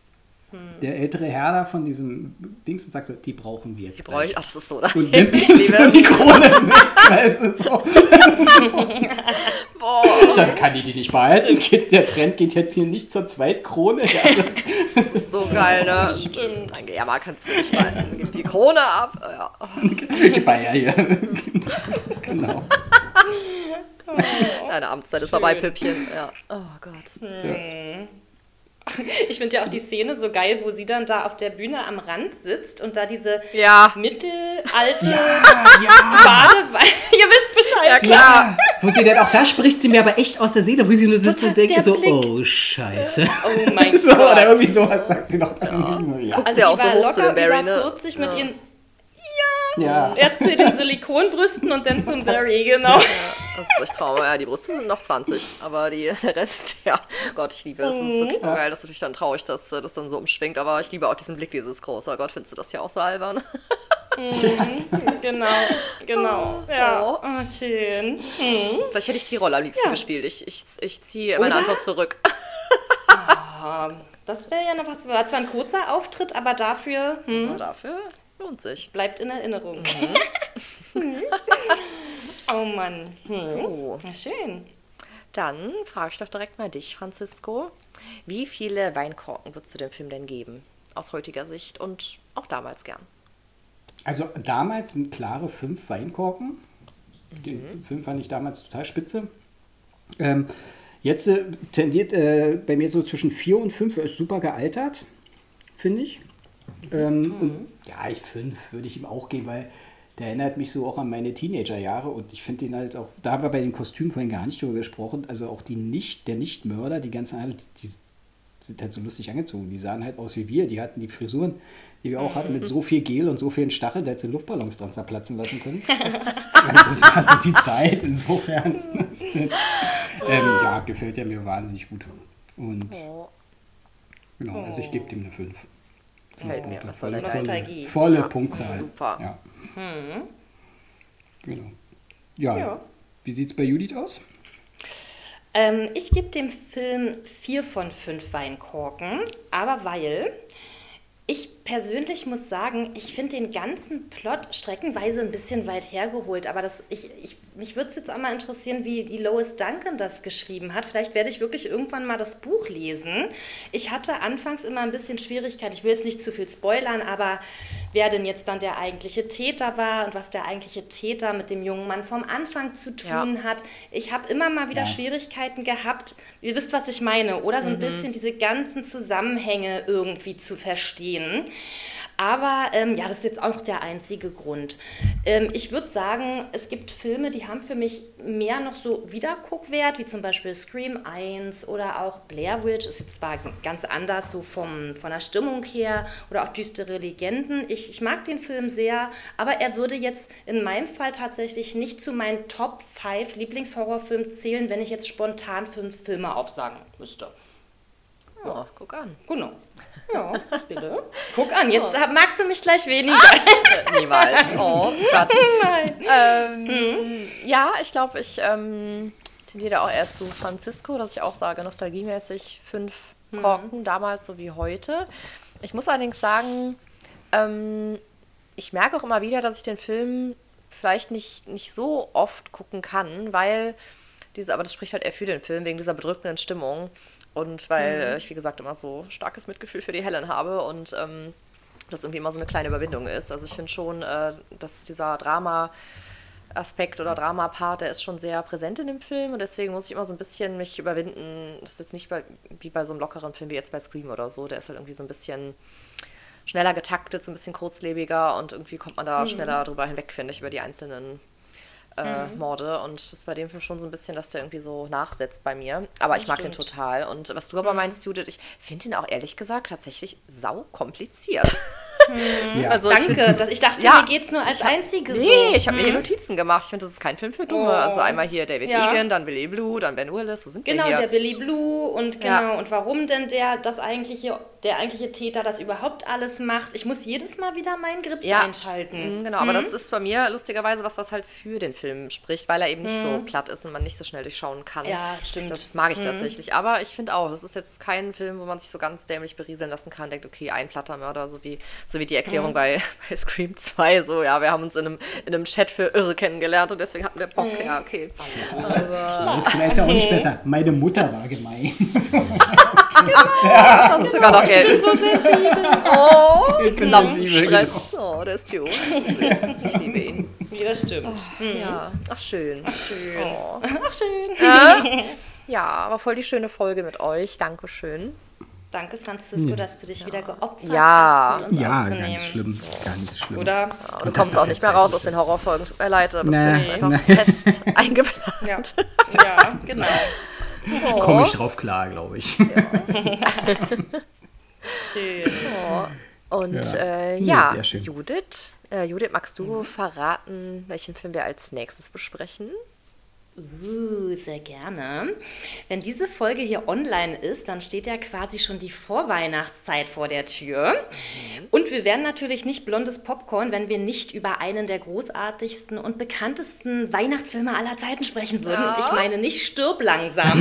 der ältere Herr da von diesem Dings und sagt so, die brauchen wir jetzt Die brauche ich, ach, das ist so, oder? Und nimmt so die Krone weg, weil es ist so. Boah. Ich dachte, kann die die nicht behalten? Der Trend geht jetzt hier nicht zur Zweitkrone. Ja, das, Das ist so geil, ne? Stimmt. Nein, ja, mal kannst du nicht mal. Gib die Krone ab. Ja. Gib mal her hier. Genau. Deine Amtszeit ist vorbei, Püppchen. Ja. Oh Gott. Ja. Ich finde ja auch die Szene so geil, wo sie dann da auf der Bühne am Rand sitzt und da diese Ja. mittelalte Ja, Badewanne. Ihr wisst Bescheid. Ja, klar. ja. Wo sie dann, auch da spricht sie mir aber echt aus der Seele, wo sie nur sitzt Total und denkt der so, Blick. oh, scheiße. Oh mein So, Gott. oder irgendwie sowas sagt sie noch dann. Ja. Ist ja auch die so war hoch zu locker dem Barry, über ne? vierzig mit Ja. ihren, Ja. erst zu den Silikonbrüsten und dann zum Barry, genau. Ja, das ist echt Trauma. Ja, die Brüste sind noch zwanzig, aber die, der Rest, ja, Gott, ich liebe es. Es ist wirklich so geil. Das ist natürlich dann traurig, dass äh, das dann so umschwingt, aber ich liebe auch diesen Blick, dieses große. Gott, findest du das ja auch so albern? Genau, genau. Ja, Oh. oh, schön. Hm. Vielleicht hätte ich die Rolle am liebsten Ja. gespielt. Ich, ich, ich ziehe meine Oder? Antwort zurück. Ah, das wäre ja noch was. War zwar ein kurzer Auftritt, aber dafür hm, Und dafür lohnt sich. bleibt in Erinnerung. Oh Mann. Hm. So. Na schön. Dann frage ich doch direkt mal dich, Francisco. Wie viele Weinkorken würdest du dem Film denn geben? Aus heutiger Sicht und auch damals gern. Also damals sind klare fünf Weinkorken. Den Film fand ich damals total spitze. Ähm, jetzt äh, tendiert äh, bei mir so zwischen vier und fünf. Er ist super gealtert, finde ich. Ähm, und, ja, ich fünf würde ich ihm auch geben, weil der erinnert mich so auch an meine Teenagerjahre und ich finde den halt auch, da haben wir bei den Kostümen vorhin gar nicht drüber gesprochen, also auch die nicht, der Nichtmörder, die ganzen anderen, die, die sind halt so lustig angezogen, die sahen halt aus wie wir, die hatten die Frisuren, die wir auch hatten, mit so viel Gel und so vielen Stacheln, der hätte sie Luftballons dran zerplatzen lassen können. Das war so die Zeit, insofern. Das, ähm, ja, gefällt er mir wahnsinnig gut. Und Oh, genau, also ich gebe dem eine fünf. gefällt mir. Was soll Volle, der volle, Nostalgie. volle Ja, Punktzahl. super. Ja. Genau. Ja, Ja. wie sieht es bei Judith aus? Ähm, ich gebe dem Film vier von fünf Weinkorken, aber weil ich persönlich muss sagen, ich finde den ganzen Plot streckenweise ein bisschen weit hergeholt, aber das, ich, ich, mich würde es jetzt auch mal interessieren, wie die Lois Duncan das geschrieben hat. Vielleicht werde ich wirklich irgendwann mal das Buch lesen. Ich hatte anfangs immer ein bisschen Schwierigkeit, ich will jetzt nicht zu viel spoilern, aber wer denn jetzt dann der eigentliche Täter war und was der eigentliche Täter mit dem jungen Mann vom Anfang zu tun Ja. hat. Ich habe immer mal wieder Ja. Schwierigkeiten gehabt, ihr wisst, was ich meine, oder so ein bisschen diese ganzen Zusammenhänge irgendwie zu verstehen. Aber ähm, ja, das ist jetzt auch der einzige Grund. Ähm, ich würde sagen, es gibt Filme, die haben für mich mehr noch so Wiederguckwert, wie zum Beispiel Scream eins oder auch Blair Witch. Ist jetzt zwar ganz anders so vom, von der Stimmung her oder auch Düstere Legenden. Ich, ich mag den Film sehr, aber er würde jetzt in meinem Fall tatsächlich nicht zu meinen Top fünf Lieblingshorrorfilmen zählen, wenn ich jetzt spontan fünf Filme aufsagen müsste. Oh, guck an. Genau. Ja, bitte. Guck an, jetzt hab- magst du mich gleich weniger. Niemals. Oh, Quatsch. Nein. Ähm, Ja, ich glaube, ich ähm, tendiere da auch eher zu Francisco, dass ich auch sage, nostalgiemäßig fünf Korken, damals so wie heute. Ich muss allerdings sagen, ähm, ich merke auch immer wieder, dass ich den Film vielleicht nicht, nicht so oft gucken kann, weil diese, aber das spricht halt eher für den Film, wegen dieser bedrückenden Stimmung. Und weil äh, ich, wie gesagt, immer so starkes Mitgefühl für die Helen habe und ähm, das irgendwie immer so eine kleine Überwindung ist. Also ich finde schon, äh, dass dieser Drama-Aspekt oder Drama-Part, der ist schon sehr präsent in dem Film und deswegen muss ich immer so ein bisschen mich überwinden. Das ist jetzt nicht bei, wie bei so einem lockeren Film wie jetzt bei Scream oder so. Der ist halt irgendwie so ein bisschen schneller getaktet, so ein bisschen kurzlebiger und irgendwie kommt man da schneller drüber hinweg, finde ich, über die einzelnen Äh, Morde und das ist bei dem Film schon so ein bisschen, dass der irgendwie so nachsetzt bei mir. Aber ich mag den stimmt. total. Und was du aber meinst, Judith, ich finde ihn auch ehrlich gesagt tatsächlich sau kompliziert. Ja. Also Danke, ich find, dass, ich dachte, ja, mir geht's nur als ich hab, Einzige Nee, so. ich habe mir hier Notizen gemacht. Ich finde, das ist kein Film für Dumme. Oh. Also einmal hier David Ja. Egan, dann Billy Blue, dann Ben Willis. Wo sind Genau, wir der hier? Billy Blue und genau, Ja. und warum denn der das eigentliche, der eigentliche Täter das überhaupt alles macht. Ich muss jedes Mal wieder meinen Grips Ja. einschalten. Mhm, Genau, aber das ist bei mir lustigerweise was, was halt für den Film spricht, weil er eben nicht so platt ist und man nicht so schnell durchschauen kann. Ja, stimmt. Das mag ich tatsächlich. Aber ich finde auch, das ist jetzt kein Film, wo man sich so ganz dämlich berieseln lassen kann und denkt, okay, ein platter Mörder, so wie, so wie die Erklärung bei, bei Scream zwei. So, ja, wir haben uns in einem, in einem Chat für Irre kennengelernt und deswegen hatten wir Bock. Ja, okay. Das ist ja auch nicht besser. Meine Mutter war gemein. So. Das hast du sogar noch Geld. So sensibel. Oh, Ich bin knapp sensibel, Stress. genau. Oh, der ist cute. Süß. Ich liebe ihn. Ja, das stimmt. Ja, ach schön. Schön. Oh. Ach, schön. Ja, aber voll die schöne Folge mit euch. Dankeschön. Danke, Francisco, dass du dich wieder geopfert Ja. hast, mit uns Ja, aufzunehmen. ganz schlimm. Ganz schlimm. Oder? Und du kommst auch nicht mehr raus aus den Horrorfolgen. Tut mir leid, aber Nee, bist du jetzt einfach nee. fest eingeplant. Ja, ja genau. Komme ich drauf klar, glaube ich. Schön. Und Ja. äh, Nee, ja, sehr schön. Judith, äh, Judith, magst du verraten, welchen Film wir als nächstes besprechen? Uh, sehr gerne. Wenn diese Folge hier online ist, dann steht ja quasi schon die Vorweihnachtszeit vor der Tür. Und wir wären natürlich nicht blondes Popcorn, wenn wir nicht über einen der großartigsten und bekanntesten Weihnachtsfilme aller Zeiten sprechen würden. Und ich meine nicht Stirb langsam.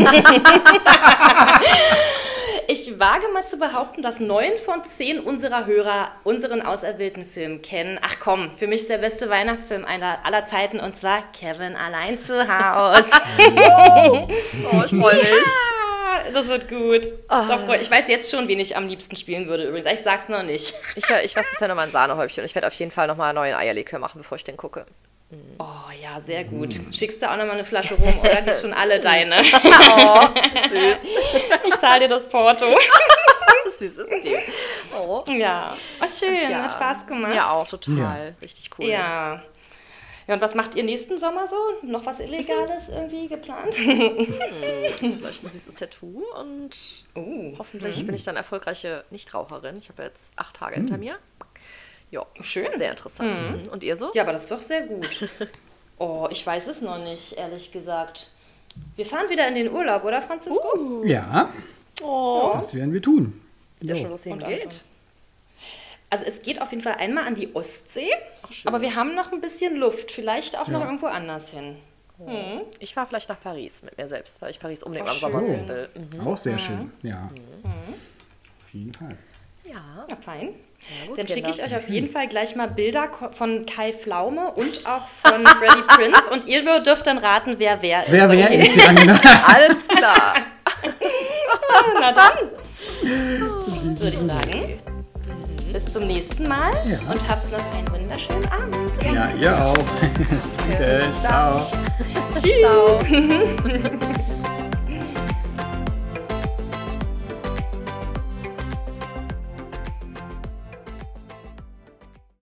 Ich wage mal zu behaupten, dass neun von zehn unserer Hörer unseren auserwählten Film kennen. Ach komm, für mich ist der beste Weihnachtsfilm aller, aller Zeiten, und zwar Kevin allein zu Hause. Oh, ich freue mich. Ja, das wird gut. Da freu- Ich weiß jetzt schon, wen ich am liebsten spielen würde übrigens. Ich sag's noch nicht. Ich, äh, ich weiß bisher noch mal ein Sahnehäubchen und ich werde auf jeden Fall noch mal einen neuen Eierlikör machen, bevor ich den gucke. Oh ja, sehr gut. Schickst du auch noch mal eine Flasche rum, oder? Die ist schon alle deine. Oh, süß. Ich zahle dir das Porto. Süß ist die. Oh. Ja. Oh, schön. Ja. Hat Spaß gemacht. Ja, auch total. Richtig cool. Ja. Ja, und was macht ihr nächsten Sommer so? Noch was Illegales irgendwie geplant? Vielleicht ein süßes Tattoo und Oh, hoffentlich bin ich dann erfolgreiche Nichtraucherin. Ich habe jetzt acht Tage hinter mir. Ja, Schön. Sehr interessant. Mhm. Und ihr so? ja, aber das ist doch sehr gut. Oh, ich weiß es noch nicht, ehrlich gesagt. Wir fahren wieder in den Urlaub, oder, Francisco? Ja, Oh. das werden wir tun. Ist ja So. schon, wo es Und hingeht? Anton. Also es geht auf jeden Fall einmal an die Ostsee, schön. aber wir haben noch ein bisschen Luft. Vielleicht auch noch Ja. irgendwo anders hin. Ich fahre vielleicht nach Paris mit mir selbst, weil ich Paris unbedingt Oh, am Sommer schön. sehen will. Mhm. Auch sehr schön, ja. Auf jeden Fall. Ja. Ja, fein. gut, Dann schicke ich Kinder. euch auf jeden Fall gleich mal Bilder ko- von Kai Pflaume und auch von Freddie Prinze. Und ihr dürft dann raten, wer wer ist. Wer wer okay? ist ja genau. Alles klar. Na dann, würde ich sagen. Bis zum nächsten Mal Ja. und habt noch einen wunderschönen Abend. Ja, ihr auch. Danke. Ciao. Tschüss. Ciao.